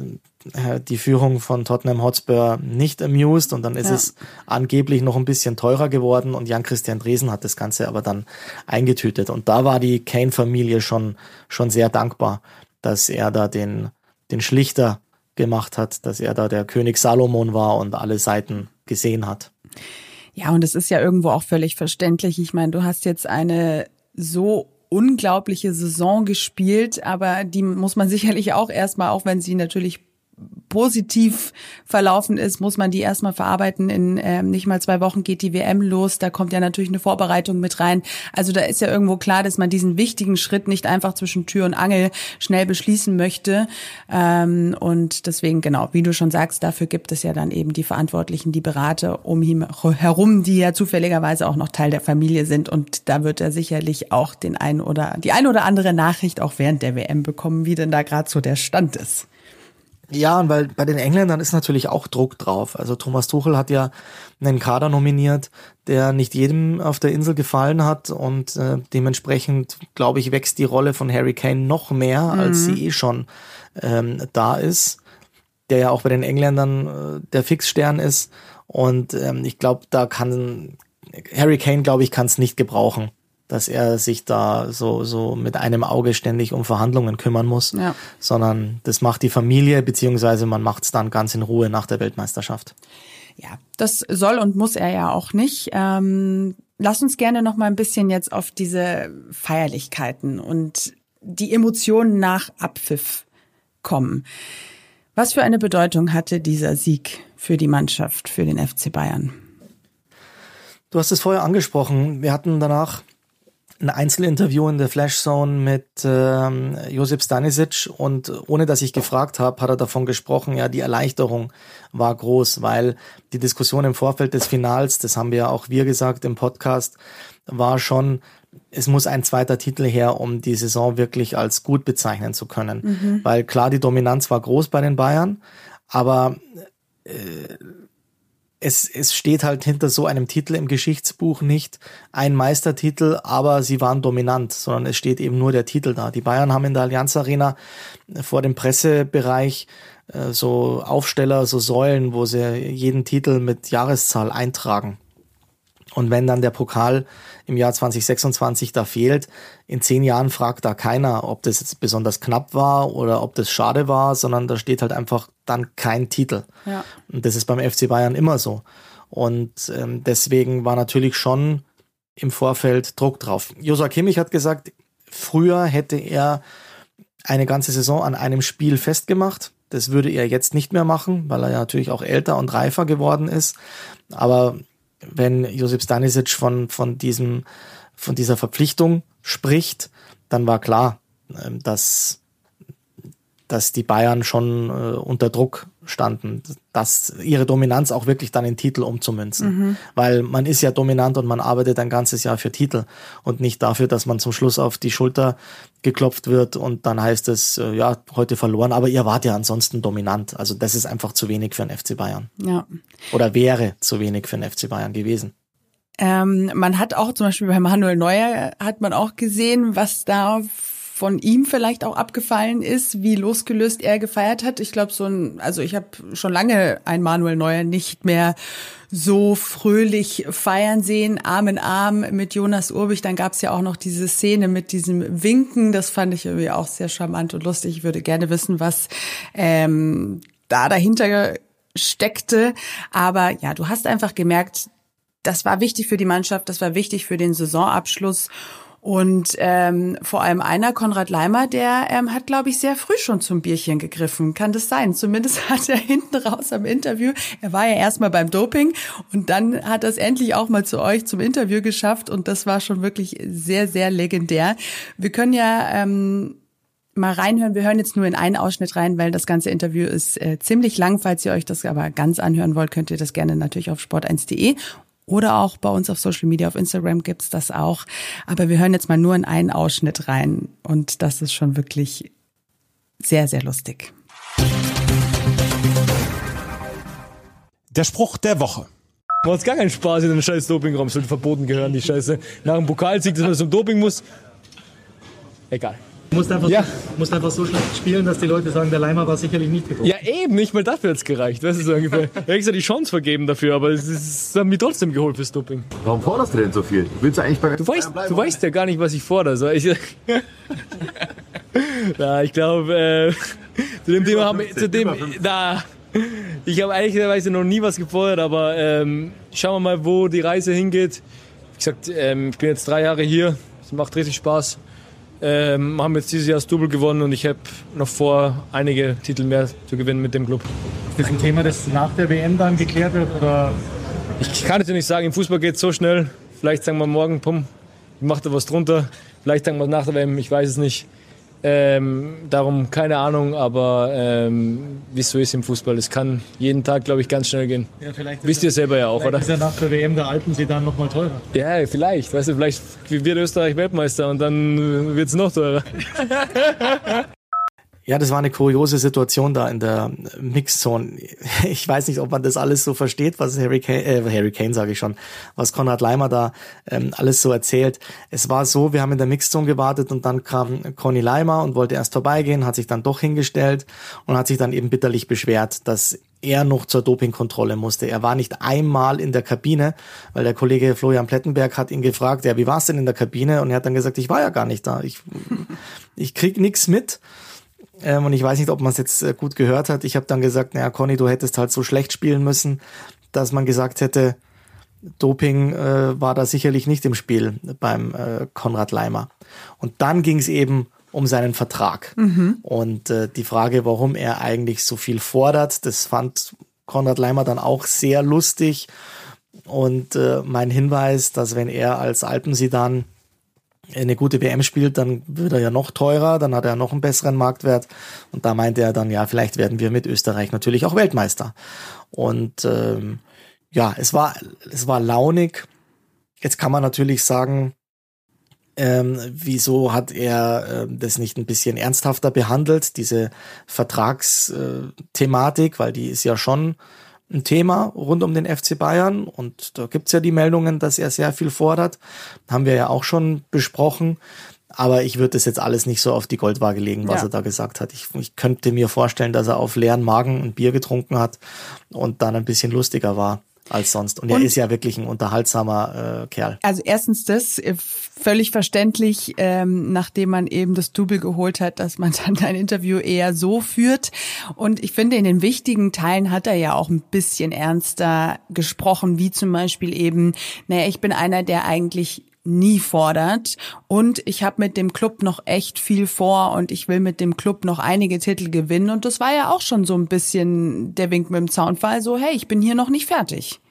äh, die Führung von Tottenham Hotspur nicht amused und dann ist ja. es angeblich noch ein bisschen teurer geworden und Jan-Christian Dresen hat das Ganze aber dann eingetütet. Und da war die Kane-Familie schon schon sehr dankbar, dass er da den den Schlichter gemacht hat, dass er da der König Salomon war und alle Seiten gesehen hat.
Ja, und es ist ja irgendwo auch völlig verständlich. Ich meine, du hast jetzt eine so unglaubliche Saison gespielt, aber die muss man sicherlich auch erstmal, auch wenn sie natürlich positiv verlaufen ist, muss man die erstmal verarbeiten. In ähm, nicht mal zwei Wochen geht die W M los. Da kommt ja natürlich eine Vorbereitung mit rein. Also da ist ja irgendwo klar, dass man diesen wichtigen Schritt nicht einfach zwischen Tür und Angel schnell beschließen möchte. Ähm, und deswegen, genau, wie du schon sagst, dafür gibt es ja dann eben die Verantwortlichen, die Berater um ihn herum, die ja zufälligerweise auch noch Teil der Familie sind. Und da wird er sicherlich auch den einen oder die eine oder andere Nachricht auch während der W M bekommen, wie denn da gerade so der Stand ist.
Ja, und weil bei den Engländern ist natürlich auch Druck drauf. Also Thomas Tuchel hat ja einen Kader nominiert, der nicht jedem auf der Insel gefallen hat und äh, dementsprechend, glaube ich, wächst die Rolle von Harry Kane noch mehr, mhm. als sie eh schon ähm, da ist, der ja auch bei den Engländern äh, der Fixstern ist und ähm, ich glaube, da kann Harry Kane, glaube ich, kann es nicht gebrauchen, dass er sich da so so mit einem Auge ständig um Verhandlungen kümmern muss, ja. sondern das macht die Familie, beziehungsweise man macht es dann ganz in Ruhe nach der Weltmeisterschaft.
Ja, das soll und muss er ja auch nicht. Ähm, lass uns gerne noch mal ein bisschen jetzt auf diese Feierlichkeiten und die Emotionen nach Abpfiff kommen. Was für eine Bedeutung hatte dieser Sieg für die Mannschaft, für den F C Bayern?
Du hast es vorher angesprochen. Wir hatten danach ein Einzelinterview in der Flashzone mit ähm, Josip Stanisic und ohne dass ich gefragt habe, hat er davon gesprochen, ja, die Erleichterung war groß, weil die Diskussion im Vorfeld des Finals, das haben wir ja auch wir gesagt im Podcast, war schon, es muss ein zweiter Titel her, um die Saison wirklich als gut bezeichnen zu können. Mhm. Weil klar, die Dominanz war groß bei den Bayern, aber äh, Es, es steht halt hinter so einem Titel im Geschichtsbuch nicht ein Meistertitel, aber sie waren dominant, sondern es steht eben nur der Titel da. Die Bayern haben in der Allianz Arena vor dem Pressebereich äh, so Aufsteller, so Säulen, wo sie jeden Titel mit Jahreszahl eintragen. Und wenn dann der Pokal im Jahr zwanzig sechsundzwanzig da fehlt, in zehn Jahren fragt da keiner, ob das jetzt besonders knapp war oder ob das schade war, sondern da steht halt einfach dann kein Titel. Ja. Und das ist beim F C Bayern immer so. Und ähm, deswegen war natürlich schon im Vorfeld Druck drauf. Joshua Kimmich hat gesagt, früher hätte er eine ganze Saison an einem Spiel festgemacht. Das würde er jetzt nicht mehr machen, weil er ja natürlich auch älter und reifer geworden ist. Aber wenn Josip Stanisic von, von diesem, von dieser Verpflichtung spricht, dann war klar, dass, dass die Bayern schon äh, unter Druck standen, dass ihre Dominanz auch wirklich dann in Titel umzumünzen. Mhm. Weil man ist ja dominant und man arbeitet ein ganzes Jahr für Titel und nicht dafür, dass man zum Schluss auf die Schulter geklopft wird und dann heißt es, äh, ja, heute verloren, aber ihr wart ja ansonsten dominant. Also das ist einfach zu wenig für den F C Bayern. Ja. Oder wäre zu wenig für den F C Bayern gewesen.
Ähm, man hat auch zum Beispiel bei Manuel Neuer hat man auch gesehen, was da von ihm vielleicht auch abgefallen ist, wie losgelöst er gefeiert hat. Ich glaube, so ein, also ich habe schon lange einen Manuel Neuer nicht mehr so fröhlich feiern sehen, Arm in Arm mit Jonas Urbich. Dann gab es ja auch noch diese Szene mit diesem Winken. Das fand ich irgendwie auch sehr charmant und lustig. Ich würde gerne wissen, was ähm, da dahinter steckte. Aber ja, du hast einfach gemerkt, das war wichtig für die Mannschaft, das war wichtig für den Saisonabschluss. Und ähm, vor allem einer, Konrad Laimer, der ähm, hat, glaube ich, sehr früh schon zum Bierchen gegriffen. Kann das sein? Zumindest hat er hinten raus am Interview, er war ja erstmal beim Doping und dann hat er es endlich auch mal zu euch zum Interview geschafft und das war schon wirklich sehr, sehr legendär. Wir können ja ähm, mal reinhören. Wir hören jetzt nur in einen Ausschnitt rein, weil das ganze Interview ist äh, ziemlich lang. Falls ihr euch das aber ganz anhören wollt, könnt ihr das gerne natürlich auf sport eins punkt de. Oder auch bei uns auf Social Media, auf Instagram gibt's das auch. Aber wir hören jetzt mal nur in einen Ausschnitt rein. Und das ist schon wirklich sehr, sehr lustig.
Der Spruch der Woche.
Macht's gar keinen Spaß in den scheiß Dopingraum. Sollte verboten gehören, die Scheiße. Nach dem Pokalsieg, dass man zum Doping muss. Egal.
Du musst einfach, ja. so, musst einfach so schlecht spielen, dass die Leute sagen, der Leimer war sicherlich nicht getroffen.
Ja eben, nicht mal dafür hat's gereicht. Das ist so ungefähr. Er hat extra die Chance vergeben dafür, aber es ist, haben mich trotzdem geholt fürs Doping.
Warum forderst du denn so viel? Willst du eigentlich bei
Du weißt, du weißt ja gar nicht, was ich fordere. So, ich, ja, ich glaube, äh, zu dem Thema haben wir, zu dem, da, ich habe ehrlicherweise noch nie was gefordert, aber ähm, schauen wir mal, wo die Reise hingeht. Wie gesagt, ähm, ich bin jetzt drei Jahre hier, es macht richtig Spaß. Ähm, haben jetzt dieses Jahr das Double gewonnen und ich habe noch vor, einige Titel mehr zu gewinnen mit dem Club.
Ist das ein Thema, das nach der W M dann geklärt wird? Oder?
Ich kann es ja nicht sagen, im Fußball geht es so schnell. Vielleicht sagen wir morgen, pum, ich mache da was drunter. Vielleicht sagen wir nach der W M, ich weiß es nicht. Ähm, darum keine Ahnung, aber ähm, wie es so ist im Fußball, es kann jeden Tag, glaube ich, ganz schnell gehen. Ja, wisst ihr selber ja auch, oder?
Ist ja nach der W M der Alpen sie dann nochmal teurer.
Ja, vielleicht. Weißt du, vielleicht wird Österreich Weltmeister und dann wird es noch teurer.
Ja, das war eine kuriose Situation da in der Mixzone. Ich weiß nicht, ob man das alles so versteht, was Harry Kane, äh, Harry Kane sage ich schon, was Konrad Laimer da ähm, alles so erzählt. Es war so, wir haben in der Mixzone gewartet und dann kam Conny Laimer und wollte erst vorbeigehen, hat sich dann doch hingestellt und hat sich dann eben bitterlich beschwert, dass er noch zur Dopingkontrolle musste. Er war nicht einmal in der Kabine, weil der Kollege Florian Plettenberg hat ihn gefragt, ja, wie war's denn in der Kabine? Und er hat dann gesagt, ich war ja gar nicht da. Ich, ich krieg nichts mit. Ähm, und ich weiß nicht, ob man es jetzt äh, gut gehört hat. Ich habe dann gesagt, naja, Conny, du hättest halt so schlecht spielen müssen, dass man gesagt hätte, Doping äh, war da sicherlich nicht im Spiel beim äh, Konrad Laimer. Und dann ging es eben um seinen Vertrag. Mhm. Und äh, die Frage, warum er eigentlich so viel fordert, das fand Konrad Laimer dann auch sehr lustig. Und äh, mein Hinweis, dass wenn er als Alpensidan eine gute W M spielt, dann wird er ja noch teurer, dann hat er noch einen besseren Marktwert. Und da meinte er dann, ja, vielleicht werden wir mit Österreich natürlich auch Weltmeister. Und ähm, ja, es war es war launig. Jetzt kann man natürlich sagen, ähm, wieso hat er äh, das nicht ein bisschen ernsthafter behandelt, diese Vertragsthematik, äh, weil die ist ja schon ein Thema rund um den F C Bayern und da gibt's ja die Meldungen, dass er sehr viel fordert. Haben wir ja auch schon besprochen. Aber ich würde das jetzt alles nicht so auf die Goldwaage legen, was ja. er da gesagt hat. Ich, ich könnte mir vorstellen, dass er auf leeren Magen ein Bier getrunken hat und dann ein bisschen lustiger war als sonst. Und, und er ist ja wirklich ein unterhaltsamer äh, Kerl.
Also erstens das, völlig verständlich, ähm, nachdem man eben das Double geholt hat, dass man dann ein Interview eher so führt. Und ich finde, in den wichtigen Teilen hat er ja auch ein bisschen ernster gesprochen, wie zum Beispiel eben, naja, ich bin einer, der eigentlich nie fordert und ich habe mit dem Club noch echt viel vor und ich will mit dem Club noch einige Titel gewinnen und das war ja auch schon so ein bisschen der Wink mit dem Zaunpfahl, so hey, ich bin hier noch nicht fertig.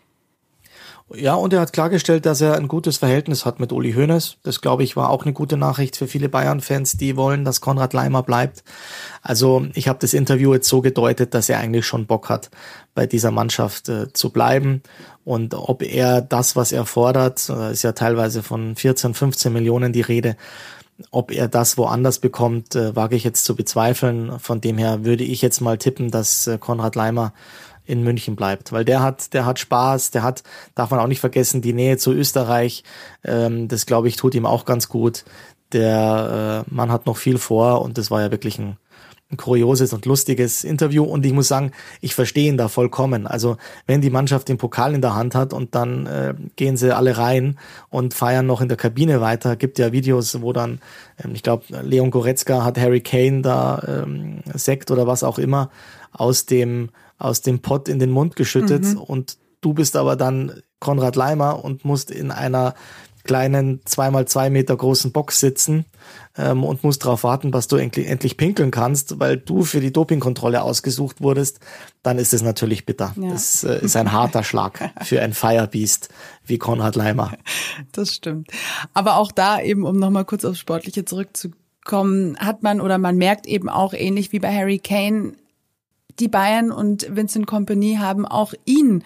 Ja, und er hat klargestellt, dass er ein gutes Verhältnis hat mit Uli Hoeneß. Das, glaube ich, war auch eine gute Nachricht für viele Bayern-Fans, die wollen, dass Konrad Laimer bleibt. Also ich habe das Interview jetzt so gedeutet, dass er eigentlich schon Bock hat, bei dieser Mannschaft äh, zu bleiben. Und ob er das, was er fordert, äh, ist ja teilweise von vierzehn, fünfzehn Millionen die Rede, ob er das woanders bekommt, äh, wage ich jetzt zu bezweifeln. Von dem her würde ich jetzt mal tippen, dass äh, Konrad Laimer in München bleibt, weil der hat, der hat Spaß, der hat, darf man auch nicht vergessen, die Nähe zu Österreich, ähm, das glaube ich tut ihm auch ganz gut. Der äh, Mann hat noch viel vor und das war ja wirklich ein, ein kurioses und lustiges Interview und ich muss sagen, ich verstehe ihn da vollkommen. Also wenn die Mannschaft den Pokal in der Hand hat und dann äh, gehen sie alle rein und feiern noch in der Kabine weiter, gibt ja Videos, wo dann, ähm, ich glaube, Leon Goretzka hat Harry Kane da ähm, Sekt oder was auch immer aus dem aus dem Pott in den Mund geschüttet mhm. und du bist aber dann Konrad Laimer und musst in einer kleinen zwei mal zwei Meter großen Box sitzen ähm, und musst darauf warten, dass du endlich, endlich pinkeln kannst, weil du für die Dopingkontrolle ausgesucht wurdest, dann ist es natürlich bitter. Ja. Das äh, ist ein harter Schlag für ein Firebeast wie Konrad Laimer.
Das stimmt. Aber auch da eben, um nochmal kurz aufs Sportliche zurückzukommen, hat man oder man merkt eben auch ähnlich wie bei Harry Kane, die Bayern und Vincent Kompany haben auch ihn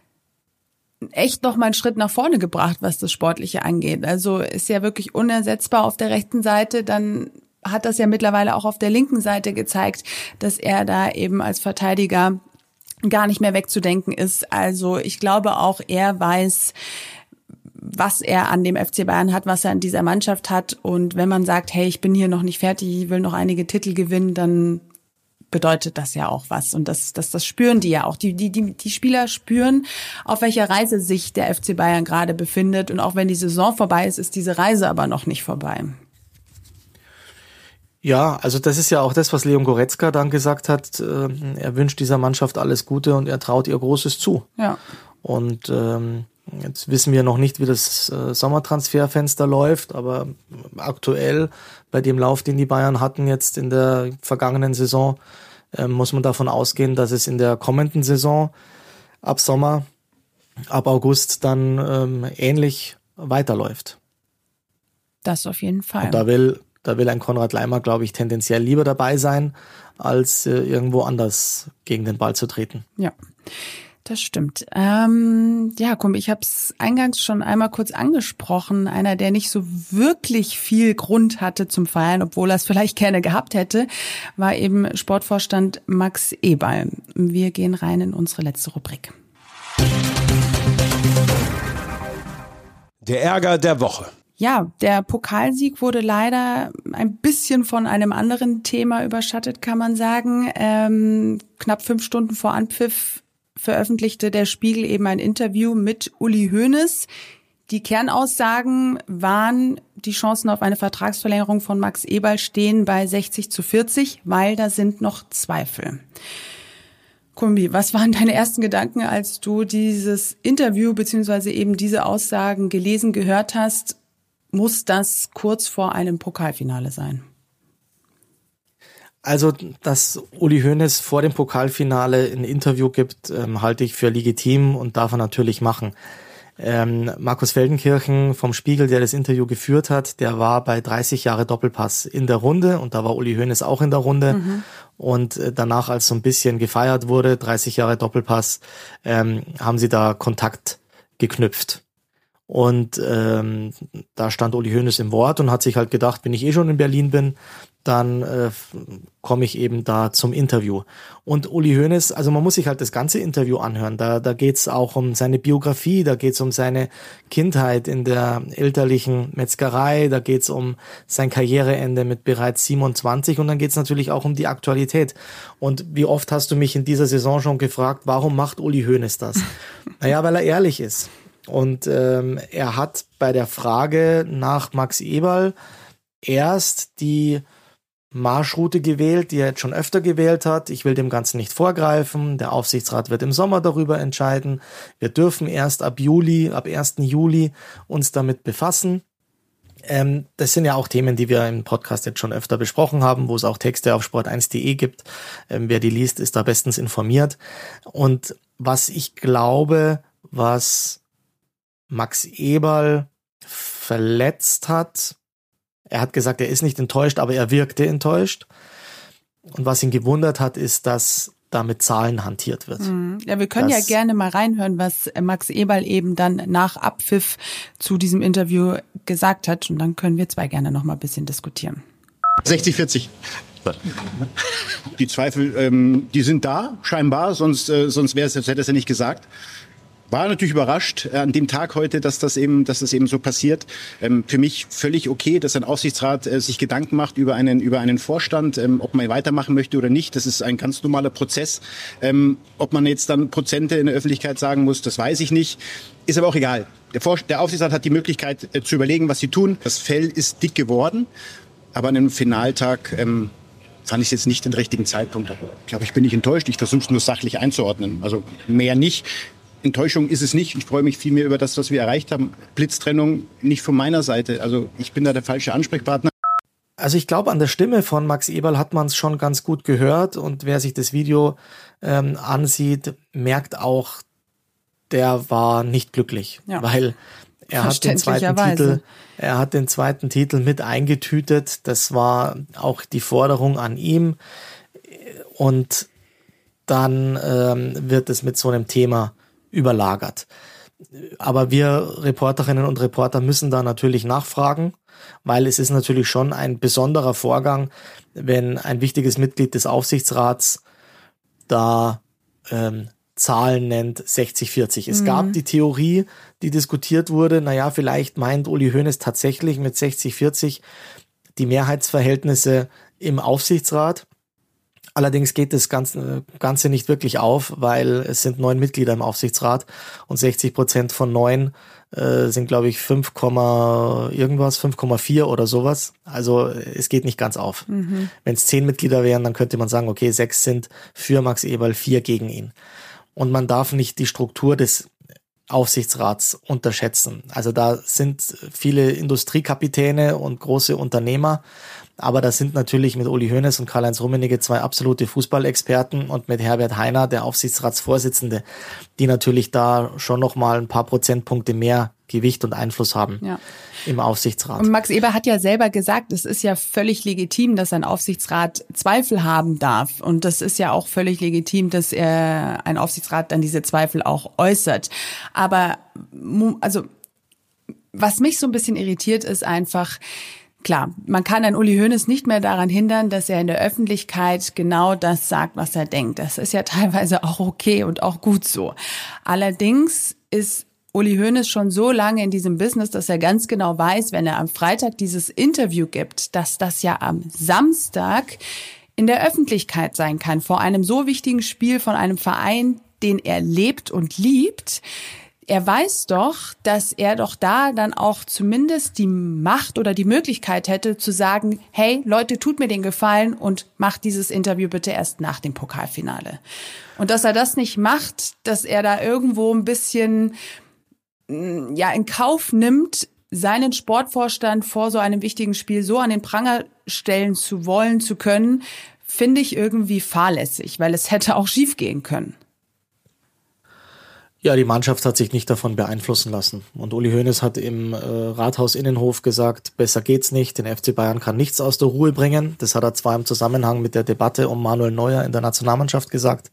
echt noch mal einen Schritt nach vorne gebracht, was das Sportliche angeht. Also ist ja wirklich unersetzbar auf der rechten Seite. Dann hat das ja mittlerweile auch auf der linken Seite gezeigt, dass er da eben als Verteidiger gar nicht mehr wegzudenken ist. Also ich glaube auch, er weiß, was er an dem F C Bayern hat, was er an dieser Mannschaft hat. Und wenn man sagt, hey, ich bin hier noch nicht fertig, ich will noch einige Titel gewinnen, dann bedeutet das ja auch was. Und das, das, das spüren die ja auch. Die, die, die, die Spieler spüren, auf welcher Reise sich der F C Bayern gerade befindet. Und auch wenn die Saison vorbei ist, ist diese Reise aber noch nicht vorbei.
Ja, also das ist ja auch das, was Leon Goretzka dann gesagt hat. Er wünscht dieser Mannschaft alles Gute und er traut ihr Großes zu.
Ja.
Und ähm, jetzt wissen wir noch nicht, wie das äh, Sommertransferfenster läuft, aber aktuell bei dem Lauf, den die Bayern hatten jetzt in der vergangenen Saison, äh, muss man davon ausgehen, dass es in der kommenden Saison ab Sommer, ab August dann ähm, ähnlich weiterläuft.
Das auf jeden Fall.
Und da will, da will ein Konrad Laimer, glaube ich, tendenziell lieber dabei sein, als äh, irgendwo anders gegen den Ball zu treten.
Ja. Das stimmt. Ähm, ja, komm, ich habe es eingangs schon einmal kurz angesprochen. Einer, der nicht so wirklich viel Grund hatte zum Feiern, obwohl er es vielleicht gerne gehabt hätte, war eben Sportvorstand Max Eberl. Wir gehen rein in unsere letzte Rubrik.
Der Ärger der Woche.
Ja, der Pokalsieg wurde leider ein bisschen von einem anderen Thema überschattet, kann man sagen. Ähm, knapp fünf Stunden vor Anpfiff veröffentlichte der Spiegel eben ein Interview mit Uli Hoeneß. Die Kernaussagen waren, die Chancen auf eine Vertragsverlängerung von Max Eberl stehen bei sechzig zu vierzig, weil da sind noch Zweifel. Kumbi, was waren deine ersten Gedanken, als du dieses Interview beziehungsweise eben diese Aussagen gelesen, gehört hast? Muss das kurz vor einem Pokalfinale sein?
Also, dass Uli Hoeneß vor dem Pokalfinale ein Interview gibt, ähm, halte ich für legitim und darf er natürlich machen. Ähm, Markus Feldenkirchen vom Spiegel, der das Interview geführt hat, der war bei dreißig Jahre Doppelpass in der Runde und da war Uli Hoeneß auch in der Runde. Mhm. Und äh, danach, als so ein bisschen gefeiert wurde, dreißig Jahre Doppelpass, ähm, haben sie da Kontakt geknüpft. Und ähm, da stand Uli Hoeneß im Wort und hat sich halt gedacht, wenn ich eh schon in Berlin bin, dann äh, komme ich eben da zum Interview. Und Uli Hoeneß, also man muss sich halt das ganze Interview anhören. Da, da geht's auch um seine Biografie, da geht's um seine Kindheit in der elterlichen Metzgerei, da geht's um sein Karriereende mit bereits siebenundzwanzig und dann geht's natürlich auch um die Aktualität. Und wie oft hast du mich in dieser Saison schon gefragt, warum macht Uli Hoeneß das? Naja, weil er ehrlich ist. Und ähm, er hat bei der Frage nach Max Eberl erst die Marschroute gewählt, die er jetzt schon öfter gewählt hat. Ich will dem Ganzen nicht vorgreifen. Der Aufsichtsrat wird im Sommer darüber entscheiden. Wir dürfen erst ab Juli, ab ersten Juli uns damit befassen. Ähm, das sind ja auch Themen, die wir im Podcast jetzt schon öfter besprochen haben, wo es auch Texte auf sport eins punkt de gibt. Ähm, wer die liest, ist da bestens informiert. Und was ich glaube, was Max Eberl verletzt hat, er hat gesagt, er ist nicht enttäuscht, aber er wirkte enttäuscht. Und was ihn gewundert hat, ist, dass da mit Zahlen hantiert wird.
Ja, wir können das ja gerne mal reinhören, was Max Eberl eben dann nach Abpfiff zu diesem Interview gesagt hat. Und dann können wir zwei gerne noch mal ein bisschen diskutieren.
sechzig vierzig. Die Zweifel, ähm, die sind da, scheinbar, sonst, äh, sonst wäre es, hätte er es ja nicht gesagt. War natürlich überrascht äh, an dem Tag heute, dass das eben, dass das eben so passiert. Ähm, für mich völlig okay, dass ein Aufsichtsrat äh, sich Gedanken macht über einen, über einen Vorstand, ähm, ob man weitermachen möchte oder nicht. Das ist ein ganz normaler Prozess. Ähm, ob man jetzt dann Prozente in der Öffentlichkeit sagen muss, das weiß ich nicht. Ist aber auch egal. Der, Vor- der Aufsichtsrat hat die Möglichkeit äh, zu überlegen, was sie tun. Das Fell ist dick geworden, aber an einem Finaltag ähm, fand ich jetzt nicht den richtigen Zeitpunkt. Ich glaube, ich bin nicht enttäuscht. Ich versuche es nur sachlich einzuordnen. Also mehr nicht. Enttäuschung ist es nicht. Ich freue mich viel mehr über das, was wir erreicht haben. Blitztrennung nicht von meiner Seite. Also ich bin da der falsche Ansprechpartner.
Also ich glaube, an der Stimme von Max Eberl hat man es schon ganz gut gehört. Und wer sich das Video ähm, ansieht, merkt auch, der war nicht glücklich. Ja. Weil er hat den zweiten Titel, er hat den zweiten Titel mit eingetütet. Das war auch die Forderung an ihm. Und dann ähm, wird es mit so einem Thema überlagert. Aber wir Reporterinnen und Reporter müssen da natürlich nachfragen, weil es ist natürlich schon ein besonderer Vorgang, wenn ein wichtiges Mitglied des Aufsichtsrats da ähm, Zahlen nennt, sechzig vierzig. Es mhm. gab die Theorie, die diskutiert wurde, naja, vielleicht meint Uli Hoeneß tatsächlich mit sechzig vierzig die Mehrheitsverhältnisse im Aufsichtsrat. Allerdings geht das Ganze, Ganze nicht wirklich auf, weil es sind neun Mitglieder im Aufsichtsrat und sechzig Prozent von neun äh, sind, glaube ich, fünf, irgendwas, fünf Komma vier oder sowas. Also es geht nicht ganz auf. Mhm. Wenn es zehn Mitglieder wären, dann könnte man sagen, okay, sechs sind für Max Eberl, vier gegen ihn. Und man darf nicht die Struktur des Aufsichtsrats unterschätzen. Also da sind viele Industriekapitäne und große Unternehmer, aber da sind natürlich mit Uli Hoeneß und Karl-Heinz Rummenigge zwei absolute Fußballexperten und mit Herbert Hainer, der Aufsichtsratsvorsitzende, die natürlich da schon nochmal ein paar Prozentpunkte mehr Gewicht und Einfluss haben ja. im Aufsichtsrat.
Und Max Eberl hat ja selber gesagt, es ist ja völlig legitim, dass ein Aufsichtsrat Zweifel haben darf. Und das ist ja auch völlig legitim, dass er, ein Aufsichtsrat dann diese Zweifel auch äußert. Aber also was mich so ein bisschen irritiert, ist einfach, klar, man kann einen Uli Hoeneß nicht mehr daran hindern, dass er in der Öffentlichkeit genau das sagt, was er denkt. Das ist ja teilweise auch okay und auch gut so. Allerdings ist Uli Hoeneß schon so lange in diesem Business, dass er ganz genau weiß, wenn er am Freitag dieses Interview gibt, dass das ja am Samstag in der Öffentlichkeit sein kann, vor einem so wichtigen Spiel von einem Verein, den er lebt und liebt. Er weiß doch, dass er doch da dann auch zumindest die Macht oder die Möglichkeit hätte zu sagen, hey Leute, tut mir den Gefallen und macht dieses Interview bitte erst nach dem Pokalfinale. Und dass er das nicht macht, dass er da irgendwo ein bisschen ja in Kauf nimmt, seinen Sportvorstand vor so einem wichtigen Spiel so an den Pranger stellen zu wollen, zu können, finde ich irgendwie fahrlässig, weil es hätte auch schief gehen können.
Ja, die Mannschaft hat sich nicht davon beeinflussen lassen. Und Uli Hoeneß hat im äh, Rathaus-Innenhof gesagt, besser geht's nicht, den F C Bayern kann nichts aus der Ruhe bringen. Das hat er zwar im Zusammenhang mit der Debatte um Manuel Neuer in der Nationalmannschaft gesagt,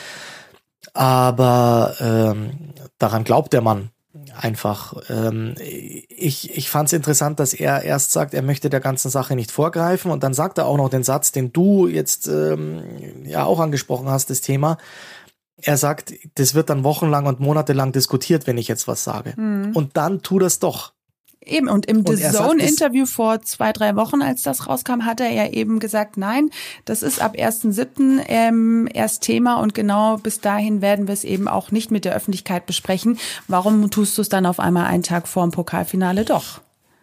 aber ähm, daran glaubt der Mann einfach. Ähm, ich ich fand es interessant, dass er erst sagt, er möchte der ganzen Sache nicht vorgreifen, und dann sagt er auch noch den Satz, den du jetzt ähm, ja auch angesprochen hast, das Thema. Er sagt, das wird dann wochenlang und monatelang diskutiert, wenn ich jetzt was sage. Mhm. Und dann tu das doch.
Eben, und im The Zone-Interview vor zwei, drei Wochen, als das rauskam, hat er ja eben gesagt, nein, das ist ab ersten siebten Ähm, erst Thema, und genau bis dahin werden wir es eben auch nicht mit der Öffentlichkeit besprechen. Warum tust du es dann auf einmal einen Tag vor dem Pokalfinale doch?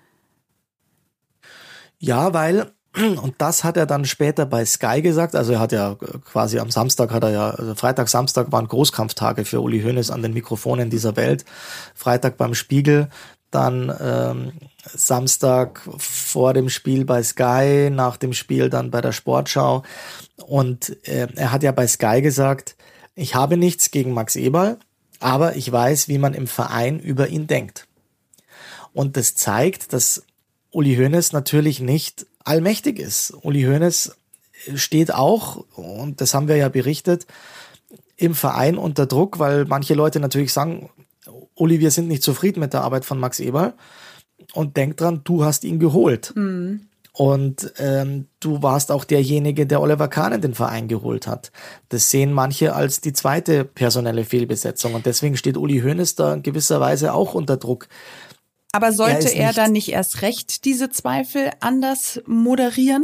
Ja, weil... Und das hat er dann später bei Sky gesagt. Also er hat ja quasi am Samstag hat er ja, also Freitag, Samstag waren Großkampftage für Uli Hoeneß an den Mikrofonen dieser Welt. Freitag beim Spiegel, dann ähm, Samstag vor dem Spiel bei Sky, nach dem Spiel dann bei der Sportschau. Und äh, er hat ja bei Sky gesagt, ich habe nichts gegen Max Eberl, aber ich weiß, wie man im Verein über ihn denkt. Und das zeigt, dass Uli Hoeneß natürlich nicht allmächtig ist. Uli Hoeneß steht auch, und das haben wir ja berichtet, im Verein unter Druck, weil manche Leute natürlich sagen, Uli, wir sind nicht zufrieden mit der Arbeit von Max Eberl, und denk dran, du hast ihn geholt. Mhm. Und ähm, du warst auch derjenige, der Oliver Kahn in den Verein geholt hat. Das sehen manche als die zweite personelle Fehlbesetzung, und deswegen steht Uli Hoeneß da in gewisser Weise auch unter Druck.
Aber sollte er, er dann nicht erst recht diese Zweifel anders moderieren?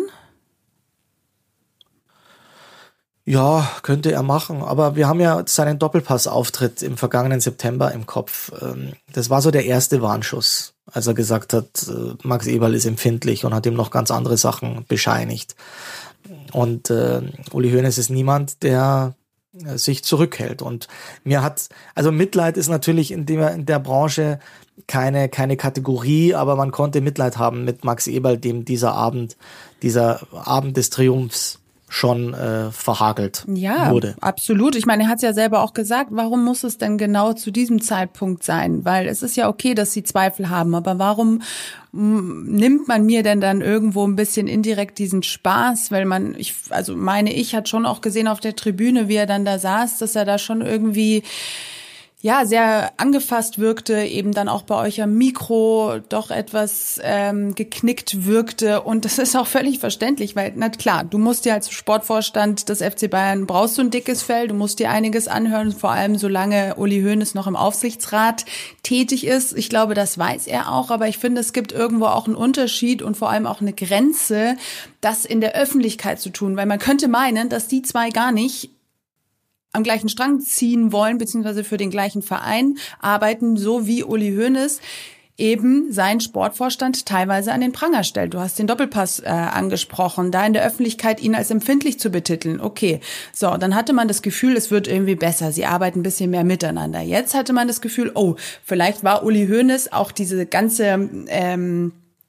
Ja, könnte er machen. Aber wir haben ja seinen Doppelpass-Auftritt im vergangenen September im Kopf. Das war so der erste Warnschuss, als er gesagt hat, Max Eberl ist empfindlich, und hat ihm noch ganz andere Sachen bescheinigt. Und äh, Uli Hoeneß ist niemand, der sich zurückhält. Und mir hat, also Mitleid ist natürlich in der, in der Branche keine, keine Kategorie, aber man konnte Mitleid haben mit Max Eberl, dem dieser Abend, dieser Abend des Triumphs schon äh, verhagelt
ja,
wurde.
Ja, absolut. Ich meine, er hat es ja selber auch gesagt, warum muss es denn genau zu diesem Zeitpunkt sein? Weil es ist ja okay, dass sie Zweifel haben, aber warum m- nimmt man mir denn dann irgendwo ein bisschen indirekt diesen Spaß? Weil man, ich, also meine ich, hat schon auch gesehen auf der Tribüne, wie er dann da saß, dass er da schon irgendwie ja, sehr angefasst wirkte, eben dann auch bei euch am Mikro doch etwas ähm, geknickt wirkte. Und das ist auch völlig verständlich, weil, na klar, du musst dir als Sportvorstand des F C Bayern, brauchst du ein dickes Fell, du musst dir einiges anhören, vor allem solange Uli Hoeneß noch im Aufsichtsrat tätig ist. Ich glaube, das weiß er auch, aber ich finde, es gibt irgendwo auch einen Unterschied und vor allem auch eine Grenze, das in der Öffentlichkeit zu tun, weil man könnte meinen, dass die zwei gar nicht am gleichen Strang ziehen wollen, beziehungsweise für den gleichen Verein arbeiten, so wie Uli Hoeneß eben seinen Sportvorstand teilweise an den Pranger stellt. Du hast den Doppelpass äh, angesprochen, da in der Öffentlichkeit ihn als empfindlich zu betiteln. Okay, so, dann hatte man das Gefühl, es wird irgendwie besser, sie arbeiten ein bisschen mehr miteinander. Jetzt hatte man das Gefühl, oh, vielleicht war Uli Hoeneß auch diese ganze ähm,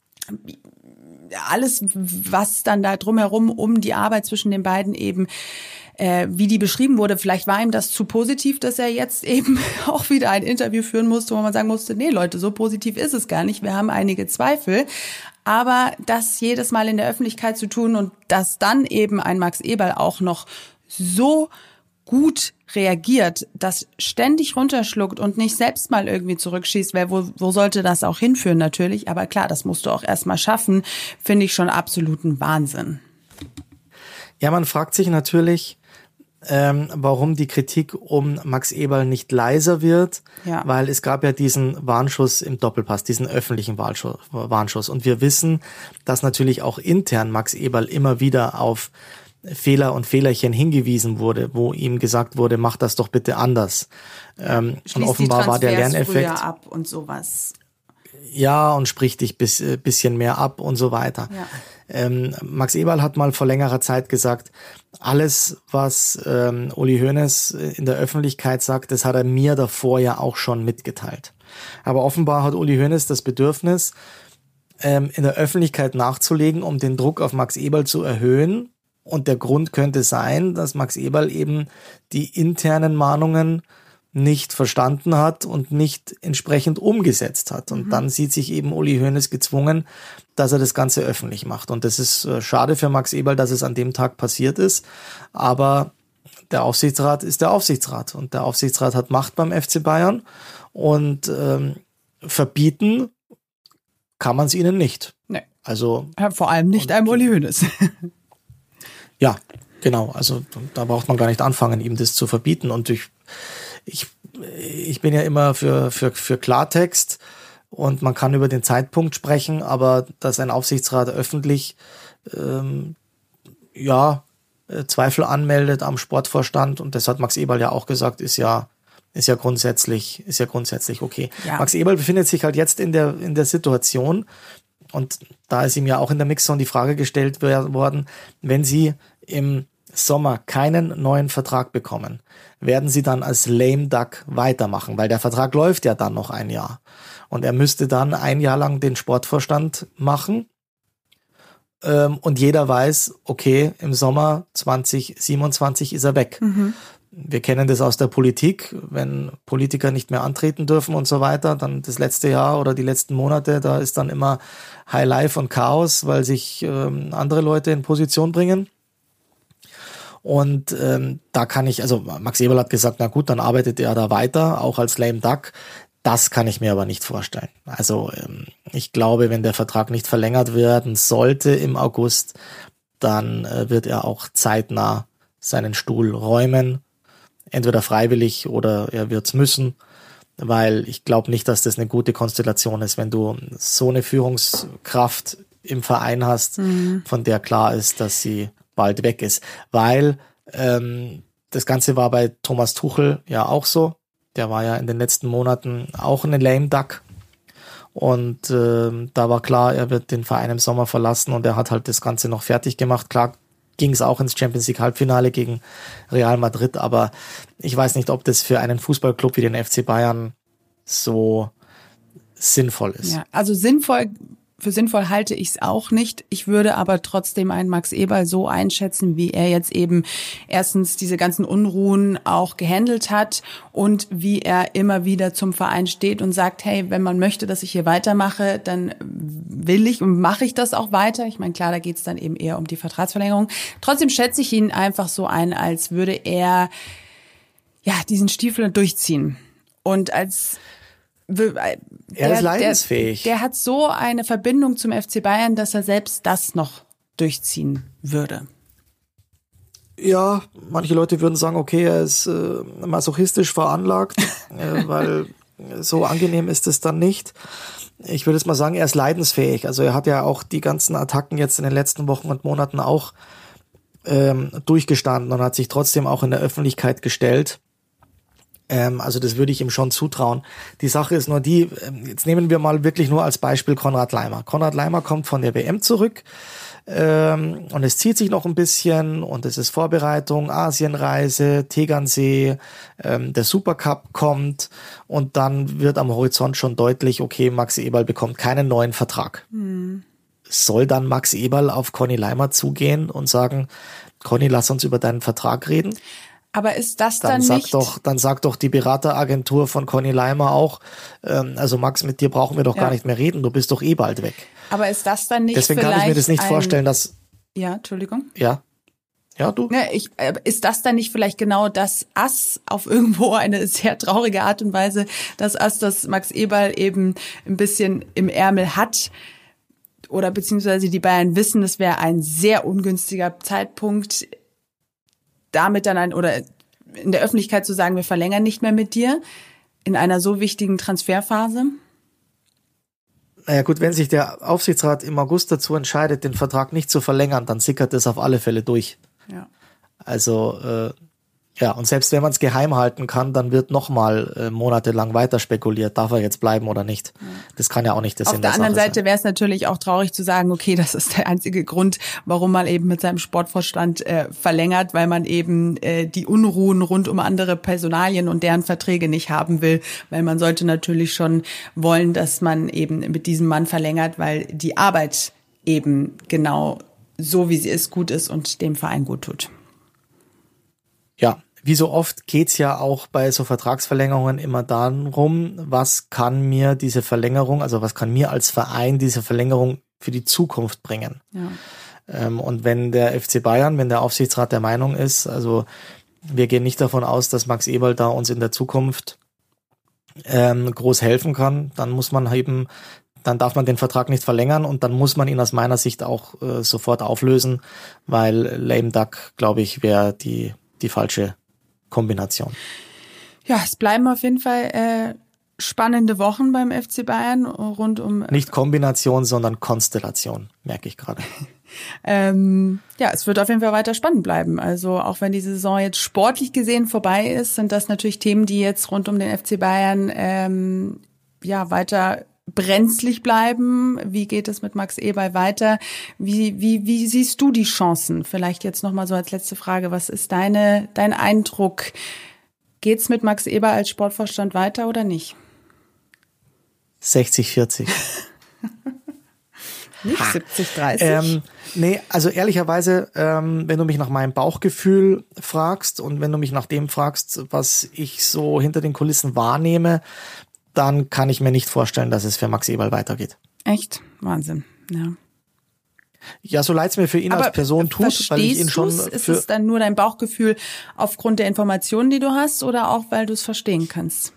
alles, was dann da drumherum um die Arbeit zwischen den beiden eben Äh, wie die beschrieben wurde, vielleicht war ihm das zu positiv, dass er jetzt eben auch wieder ein Interview führen musste, wo man sagen musste, nee Leute, so positiv ist es gar nicht, wir haben einige Zweifel. Aber das jedes Mal in der Öffentlichkeit zu tun und dass dann eben ein Max Eberl auch noch so gut reagiert, das ständig runterschluckt und nicht selbst mal irgendwie zurückschießt, weil wo, wo sollte das auch hinführen natürlich, aber klar, das musst du auch erstmal schaffen, finde ich schon absoluten Wahnsinn.
Ja, man fragt sich natürlich, Ähm, warum die Kritik um Max Eberl nicht leiser wird, ja. Weil es gab ja diesen Warnschuss im Doppelpass, diesen öffentlichen Warnschuss. Und wir wissen, dass natürlich auch intern Max Eberl immer wieder auf Fehler und Fehlerchen hingewiesen wurde, wo ihm gesagt wurde, mach das doch bitte anders. Ähm, und offenbar war der Lerneffekt
ab und sowas.
Ja, und sprich dich bis, bisschen mehr ab und so weiter. Ja. Ähm, Max Eberl hat mal vor längerer Zeit gesagt, alles, was ähm, Uli Hoeneß in der Öffentlichkeit sagt, das hat er mir davor ja auch schon mitgeteilt. Aber offenbar hat Uli Hoeneß das Bedürfnis, ähm, in der Öffentlichkeit nachzulegen, um den Druck auf Max Eberl zu erhöhen. Und der Grund könnte sein, dass Max Eberl eben die internen Mahnungen nicht verstanden hat und nicht entsprechend umgesetzt hat. Und mhm. dann sieht sich eben Uli Hoeneß gezwungen, dass er das Ganze öffentlich macht. Und das ist äh, schade für Max Eberl, dass es an dem Tag passiert ist. Aber der Aufsichtsrat ist der Aufsichtsrat. Und der Aufsichtsrat hat Macht beim F C Bayern. Und ähm, verbieten kann man es ihnen nicht.
Nee.
Also
ja, vor allem nicht einem Uli Hoeneß.
Ja, genau. Also da braucht man gar nicht anfangen, ihm das zu verbieten. Und ich Ich, ich bin ja immer für, für, für Klartext und man kann über den Zeitpunkt sprechen, aber dass ein Aufsichtsrat öffentlich ähm, ja Zweifel anmeldet am Sportvorstand, und das hat Max Eberl ja auch gesagt, ist ja ist ja grundsätzlich ist ja grundsätzlich okay. Ja. Max Eberl befindet sich halt jetzt in der in der Situation, und da ist ihm ja auch in der Mixzone die Frage gestellt worden, wenn sie im Sommer keinen neuen Vertrag bekommen, werden sie dann als lame duck weitermachen, weil der Vertrag läuft ja dann noch ein Jahr. Und er müsste dann ein Jahr lang den Sportvorstand machen. Ähm, und jeder weiß, okay, im Sommer zwanzig siebenundzwanzig ist er weg. Mhm. Wir kennen das aus der Politik, wenn Politiker nicht mehr antreten dürfen und so weiter, dann das letzte Jahr oder die letzten Monate, da ist dann immer High Life und Chaos, weil sich ähm, andere Leute in Position bringen. Und ähm, da kann ich, also Max Eberl hat gesagt, na gut, dann arbeitet er da weiter, auch als lame duck. Das kann ich mir aber nicht vorstellen. Also ähm, ich glaube, wenn der Vertrag nicht verlängert werden sollte im August, dann äh, wird er auch zeitnah seinen Stuhl räumen. Entweder freiwillig oder er wird's müssen, weil ich glaube nicht, dass das eine gute Konstellation ist, wenn du so eine Führungskraft im Verein hast, mhm. von der klar ist, dass sie bald weg ist, weil ähm, das Ganze war bei Thomas Tuchel ja auch so. Der war ja in den letzten Monaten auch eine lame duck, und ähm, da war klar, er wird den Verein im Sommer verlassen, und er hat halt das Ganze noch fertig gemacht. Klar ging es auch ins Champions League Halbfinale gegen Real Madrid, aber ich weiß nicht, ob das für einen Fußballclub wie den F C Bayern so sinnvoll ist.
Ja, also sinnvoll Für sinnvoll halte ich es auch nicht. Ich würde aber trotzdem einen Max Eberl so einschätzen, wie er jetzt eben erstens diese ganzen Unruhen auch gehandelt hat und wie er immer wieder zum Verein steht und sagt, hey, wenn man möchte, dass ich hier weitermache, dann will ich und mache ich das auch weiter. Ich meine, klar, da geht es dann eben eher um die Vertragsverlängerung. Trotzdem schätze ich ihn einfach so ein, als würde er ja diesen Stiefel durchziehen. Und als Der,
er ist leidensfähig.
Der, der hat so eine Verbindung zum F C Bayern, dass er selbst das noch durchziehen würde.
Ja, manche Leute würden sagen, okay, er ist äh, masochistisch veranlagt, äh, weil so angenehm ist es dann nicht. Ich würde jetzt mal sagen, er ist leidensfähig. Also er hat ja auch die ganzen Attacken jetzt in den letzten Wochen und Monaten auch ähm, durchgestanden und hat sich trotzdem auch in der Öffentlichkeit gestellt. Ähm, also das würde ich ihm schon zutrauen. Die Sache ist nur die, jetzt nehmen wir mal wirklich nur als Beispiel Konrad Laimer. Konrad Laimer kommt von der W M zurück ähm, und es zieht sich noch ein bisschen und es ist Vorbereitung, Asienreise, Tegernsee, ähm, der Supercup kommt und dann wird am Horizont schon deutlich, okay, Max Eberl bekommt keinen neuen Vertrag. Hm. Soll dann Max Eberl auf Conny Laimer zugehen und sagen, Conny, lass uns über deinen Vertrag reden?
Aber ist das dann,
dann sag
nicht...
Doch, dann sagt doch die Berateragentur von Conny Laimer auch, ähm, also Max, mit dir brauchen wir doch ja. gar nicht mehr reden, du bist doch eh bald weg.
Aber ist das dann nicht
Deswegen kann ich mir das nicht
ein...
vorstellen, dass...
Ja, Entschuldigung.
Ja, ja, du?
Ja, ich, äh, ist das dann nicht vielleicht genau das Ass auf irgendwo eine sehr traurige Art und Weise, das Ass, das Max Eberl eben ein bisschen im Ärmel hat, oder beziehungsweise die Bayern wissen, es wäre ein sehr ungünstiger Zeitpunkt, damit dann ein, oder in der Öffentlichkeit zu sagen, wir verlängern nicht mehr mit dir in einer so wichtigen Transferphase?
Naja gut, wenn sich der Aufsichtsrat im August dazu entscheidet, den Vertrag nicht zu verlängern, dann sickert das auf alle Fälle durch.
Ja.
Also äh, ja, und selbst wenn man es geheim halten kann, dann wird nochmal äh, monatelang weiter spekuliert, darf er jetzt bleiben oder nicht. Ja. Das kann ja auch nicht das Sinn der Sache sein.
Auf der anderen Seite wäre es natürlich auch traurig zu sagen, okay, das ist der einzige Grund, warum man eben mit seinem Sportvorstand äh, verlängert, weil man eben äh, die Unruhen rund um andere Personalien und deren Verträge nicht haben will, weil man sollte natürlich schon wollen, dass man eben mit diesem Mann verlängert, weil die Arbeit eben genau so, wie sie ist, gut ist und dem Verein gut tut.
Ja, wie so oft geht's ja auch bei so Vertragsverlängerungen immer darum, was kann mir diese Verlängerung, also was kann mir als Verein diese Verlängerung für die Zukunft bringen. Ja. Ähm, und wenn der F C Bayern, wenn der Aufsichtsrat der Meinung ist, also wir gehen nicht davon aus, dass Max Eberl da uns in der Zukunft ähm, groß helfen kann, dann muss man eben, dann darf man den Vertrag nicht verlängern und dann muss man ihn aus meiner Sicht auch äh, sofort auflösen, weil lame duck, glaube ich, wäre die die falsche Kombination.
Ja, es bleiben auf jeden Fall äh, spannende Wochen beim F C Bayern rund um...
Nicht Kombination, sondern Konstellation, merke ich gerade.
ähm, ja, es wird auf jeden Fall weiter spannend bleiben. Also auch wenn die Saison jetzt sportlich gesehen vorbei ist, sind das natürlich Themen, die jetzt rund um den F C Bayern ähm, ja weiter brenzlig bleiben. Wie geht es mit Max Eberl weiter? Wie, wie, wie siehst du die Chancen? Vielleicht jetzt nochmal so als letzte Frage. Was ist deine, dein Eindruck? Geht's mit Max Eberl als Sportvorstand weiter oder nicht?
sechzig vierzig.
Nicht siebzig dreißig?
Ähm, nee, also ehrlicherweise, ähm, wenn du mich nach meinem Bauchgefühl fragst und wenn du mich nach dem fragst, was ich so hinter den Kulissen wahrnehme, dann kann ich mir nicht vorstellen, dass es für Max Eberl weitergeht.
Echt? Wahnsinn, ja.
Ja, so leid es mir für ihn
Aber
als Person tut, weil ich ihn schon...
Ist es dann nur dein Bauchgefühl aufgrund der Informationen, die du hast, oder auch, weil du es verstehen kannst?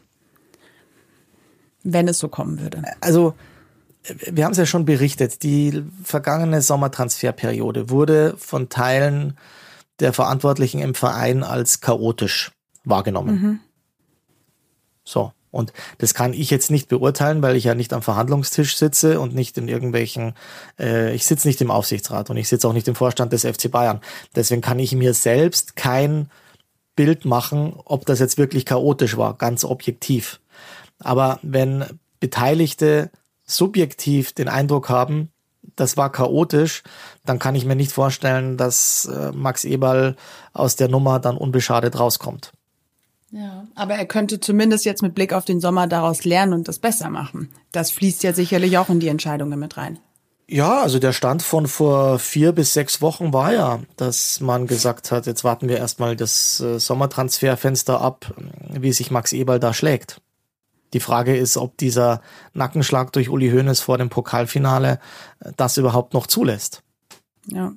Wenn es so kommen würde.
Also, wir haben es ja schon berichtet, die vergangene Sommertransferperiode wurde von Teilen der Verantwortlichen im Verein als chaotisch wahrgenommen. Mhm. So. Und das kann ich jetzt nicht beurteilen, weil ich ja nicht am Verhandlungstisch sitze und nicht in irgendwelchen, äh, ich sitze nicht im Aufsichtsrat und ich sitze auch nicht im Vorstand des F C Bayern. Deswegen kann ich mir selbst kein Bild machen, ob das jetzt wirklich chaotisch war, ganz objektiv. Aber wenn Beteiligte subjektiv den Eindruck haben, das war chaotisch, dann kann ich mir nicht vorstellen, dass äh, Max Eberl aus der Nummer dann unbeschadet rauskommt.
Ja, aber er könnte zumindest jetzt mit Blick auf den Sommer daraus lernen und das besser machen. Das fließt ja sicherlich auch in die Entscheidungen mit rein.
Ja, also der Stand von vor vier bis sechs Wochen war ja, dass man gesagt hat, jetzt warten wir erstmal das äh, Sommertransferfenster ab, wie sich Max Eberl da schlägt. Die Frage ist, ob dieser Nackenschlag durch Uli Hoeneß vor dem Pokalfinale äh, das überhaupt noch zulässt.
Ja.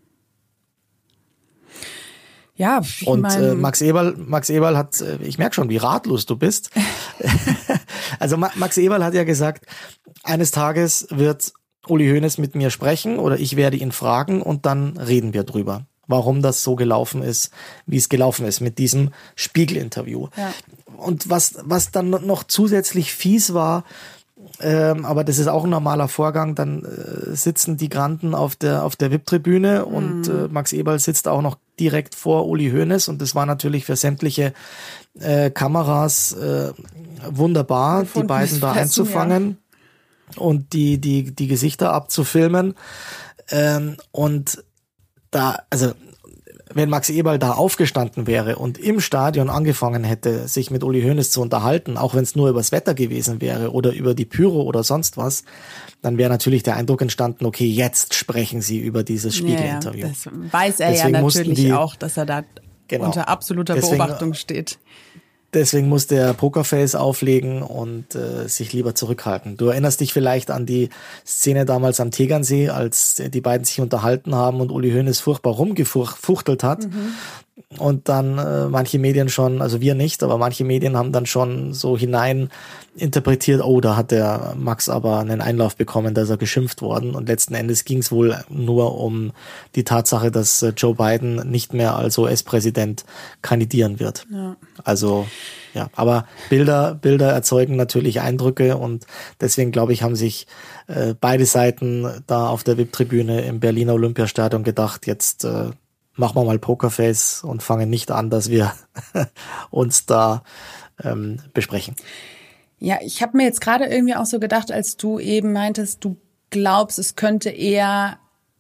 Ja, ich
und
mein,
äh, Max Eberl, Max Eberl hat, äh, ich merke schon, wie ratlos du bist. Also Ma- Max Eberl hat ja gesagt, eines Tages wird Uli Hoeneß mit mir sprechen oder ich werde ihn fragen und dann reden wir drüber, warum das so gelaufen ist, wie es gelaufen ist mit diesem Spiegel-Interview. Ja. Und was was dann noch zusätzlich fies war, Ähm, aber das ist auch ein normaler Vorgang, dann äh, sitzen die Granden auf der auf der V I P-Tribüne mhm. und äh, Max Eberl sitzt auch noch direkt vor Uli Hoeneß und das war natürlich für sämtliche äh, Kameras äh, wunderbar, die beiden da einzufangen ja. und die die die Gesichter abzufilmen ähm, und da, also wenn Max Eberl da aufgestanden wäre und im Stadion angefangen hätte, sich mit Uli Hoeneß zu unterhalten, auch wenn es nur übers Wetter gewesen wäre oder über die Pyro oder sonst was, dann wäre natürlich der Eindruck entstanden, okay, jetzt sprechen sie über dieses Spiegel-Interview.
Ja, das weiß er Deswegen ja natürlich die, auch, dass er da genau, unter absoluter Deswegen, Beobachtung steht.
Deswegen muss der Pokerface auflegen und äh, sich lieber zurückhalten. Du erinnerst dich vielleicht an die Szene damals am Tegernsee, als die beiden sich unterhalten haben und Uli Hoeneß furchtbar rumgefuchtelt hat. Mhm. Und dann äh, manche Medien schon, also wir nicht, aber manche Medien haben dann schon so hinein interpretiert, oh, da hat der Max aber einen Einlauf bekommen, da ist er geschimpft worden. Und letzten Endes ging es wohl nur um die Tatsache, dass äh, Joe Biden nicht mehr als U S-Präsident kandidieren wird. Ja. Also ja, aber Bilder, Bilder erzeugen natürlich Eindrücke und deswegen glaube ich, haben sich äh, beide Seiten da auf der V I P-Tribüne im Berliner Olympiastadion gedacht, jetzt äh, machen wir mal Pokerface und fangen nicht an, dass wir uns da ähm, besprechen.
Ja, ich habe mir jetzt gerade irgendwie auch so gedacht, als du eben meintest, du glaubst, es könnte eher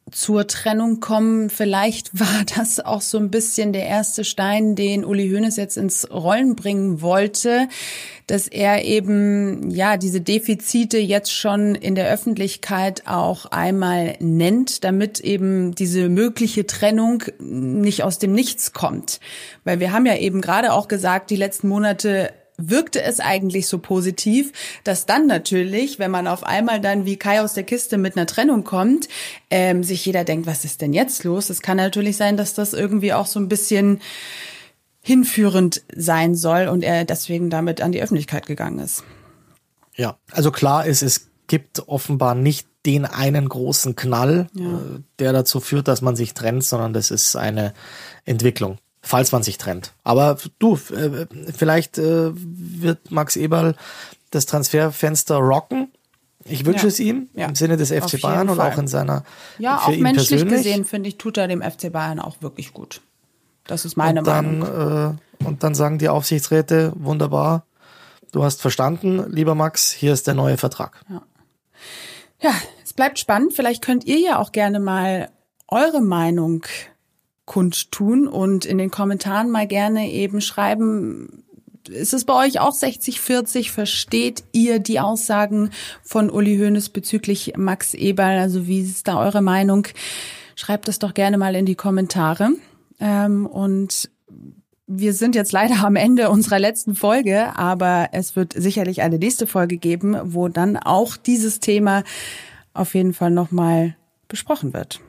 zur Trennung kommen. Vielleicht war das auch so ein bisschen der erste Stein, den Uli Hoeneß jetzt ins Rollen bringen wollte, dass er eben ja diese Defizite jetzt schon in der Öffentlichkeit auch einmal nennt, damit eben diese mögliche Trennung nicht aus dem Nichts kommt. Weil wir haben ja eben gerade auch gesagt, die letzten Monate wirkte es eigentlich so positiv, dass dann natürlich, wenn man auf einmal dann wie Kai aus der Kiste mit einer Trennung kommt, ähm, sich jeder denkt, was ist denn jetzt los? Es kann natürlich sein, dass das irgendwie auch so ein bisschen hinführend sein soll und er deswegen damit an die Öffentlichkeit gegangen ist.
Ja, also klar ist, es gibt offenbar nicht den einen großen Knall, ja. äh, der dazu führt, dass man sich trennt, sondern das ist eine Entwicklung. Falls man sich trennt. Aber du, äh, vielleicht äh, wird Max Eberl das Transferfenster rocken. Ich wünsche ja. es ihm ja. im Sinne des F C Auf Bayern und auch in seiner
Ja,
für
auch
ihn
menschlich
persönlich.
gesehen, finde ich, tut er dem F C Bayern auch wirklich gut. Das ist meine
und dann,
Meinung.
Äh, und dann sagen die Aufsichtsräte, wunderbar, du hast verstanden, lieber Max, hier ist der neue Vertrag.
Ja, ja, es bleibt spannend. Vielleicht könnt ihr ja auch gerne mal eure Meinung kundtun und in den Kommentaren mal gerne eben schreiben, ist es bei euch auch sechzig vierzig? Versteht ihr die Aussagen von Uli Hoeneß bezüglich Max Eberl? Also wie ist da eure Meinung? Schreibt es doch gerne mal in die Kommentare. Ähm, und wir sind jetzt leider am Ende unserer letzten Folge, aber es wird sicherlich eine nächste Folge geben, wo dann auch dieses Thema auf jeden Fall nochmal besprochen wird.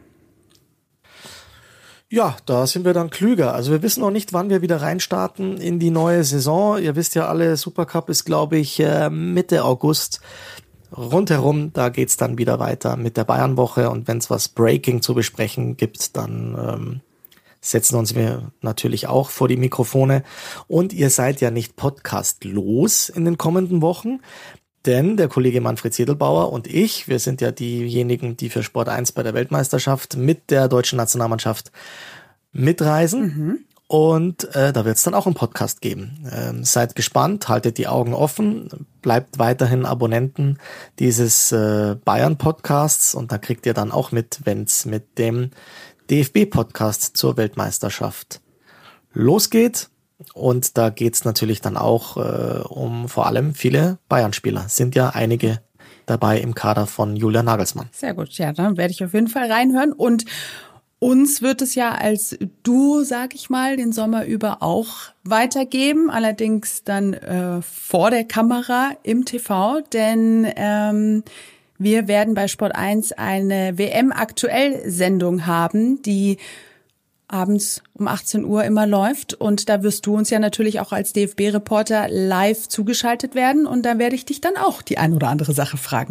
Ja, da sind wir dann klüger. Also wir wissen noch nicht, wann wir wieder reinstarten in die neue Saison. Ihr wisst ja alle, Supercup ist, glaube ich, Mitte August. Rundherum, da geht's dann wieder weiter mit der Bayernwoche. Und wenn es was Breaking zu besprechen gibt, dann ähm, setzen uns wir natürlich auch vor die Mikrofone. Und ihr seid ja nicht podcastlos in den kommenden Wochen. Denn der Kollege Manfred Sedelbauer und ich, wir sind ja diejenigen, die für Sport eins bei der Weltmeisterschaft mit der deutschen Nationalmannschaft mitreisen. Mhm. Und äh, da wird es dann auch einen Podcast geben. Ähm, seid gespannt, haltet die Augen offen, bleibt weiterhin Abonnenten dieses äh, Bayern-Podcasts und da kriegt ihr dann auch mit, wenn es mit dem D F B-Podcast zur Weltmeisterschaft losgeht. Und da geht's natürlich dann auch äh, um vor allem viele Bayern-Spieler. Sind ja einige dabei im Kader von Julian Nagelsmann.
Sehr gut, ja, dann werde ich auf jeden Fall reinhören. Und uns wird es ja als Duo, sag ich mal, den Sommer über auch weitergeben. Allerdings dann äh, vor der Kamera im T V, denn ähm, wir werden bei Sport eins eine W M-Aktuell-Sendung haben, die abends um achtzehn Uhr immer läuft und da wirst du uns ja natürlich auch als D F B-Reporter live zugeschaltet werden und da werde ich dich dann auch die ein oder andere Sache fragen.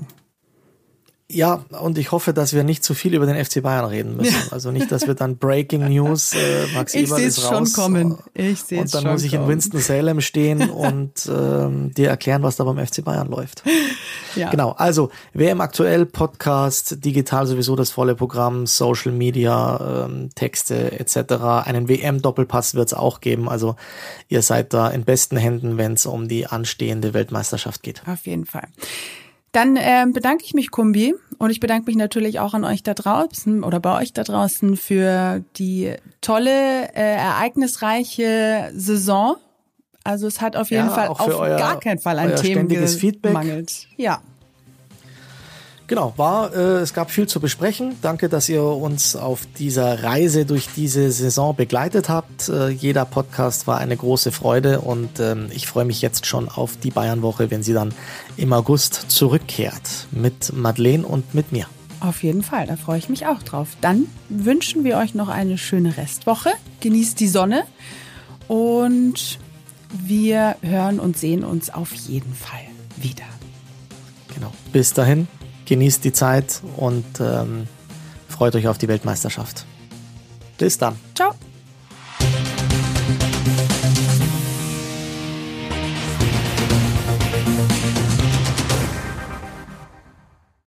Ja, und ich hoffe, dass wir nicht zu viel über den F C Bayern reden müssen. Ja. Also nicht, dass wir dann Breaking News, äh, Max Eberl ist raus.
Schon kommen. Ich sehe
es schon
kommen.
Und dann muss ich in Winston-Salem stehen und ähm, dir erklären, was da beim F C Bayern läuft. Ja. Genau, also W M aktuell, Podcast, digital sowieso das volle Programm, Social Media, ähm, Texte et cetera. Einen W M-Doppelpass wird es auch geben. Also ihr seid da in besten Händen, wenn es um die anstehende Weltmeisterschaft geht.
Auf jeden Fall. Dann äh, bedanke ich mich, Kumbi, und ich bedanke mich natürlich auch an euch da draußen oder bei euch da draußen für die tolle, äh, ereignisreiche Saison. Also es hat auf jeden ja, Fall auf euer, gar keinen Fall an Themen gemangelt. Ja.
Genau, war äh, es gab viel zu besprechen. Danke, dass ihr uns auf dieser Reise durch diese Saison begleitet habt. Äh, jeder Podcast war eine große Freude und ähm, ich freue mich jetzt schon auf die Bayernwoche, wenn sie dann im August zurückkehrt mit Madeleine und mit mir.
Auf jeden Fall, da freue ich mich auch drauf. Dann wünschen wir euch noch eine schöne Restwoche. Genießt die Sonne und wir hören und sehen uns auf jeden Fall wieder.
Genau, bis dahin. Genießt die Zeit und ähm, freut euch auf die Weltmeisterschaft. Bis dann.
Ciao.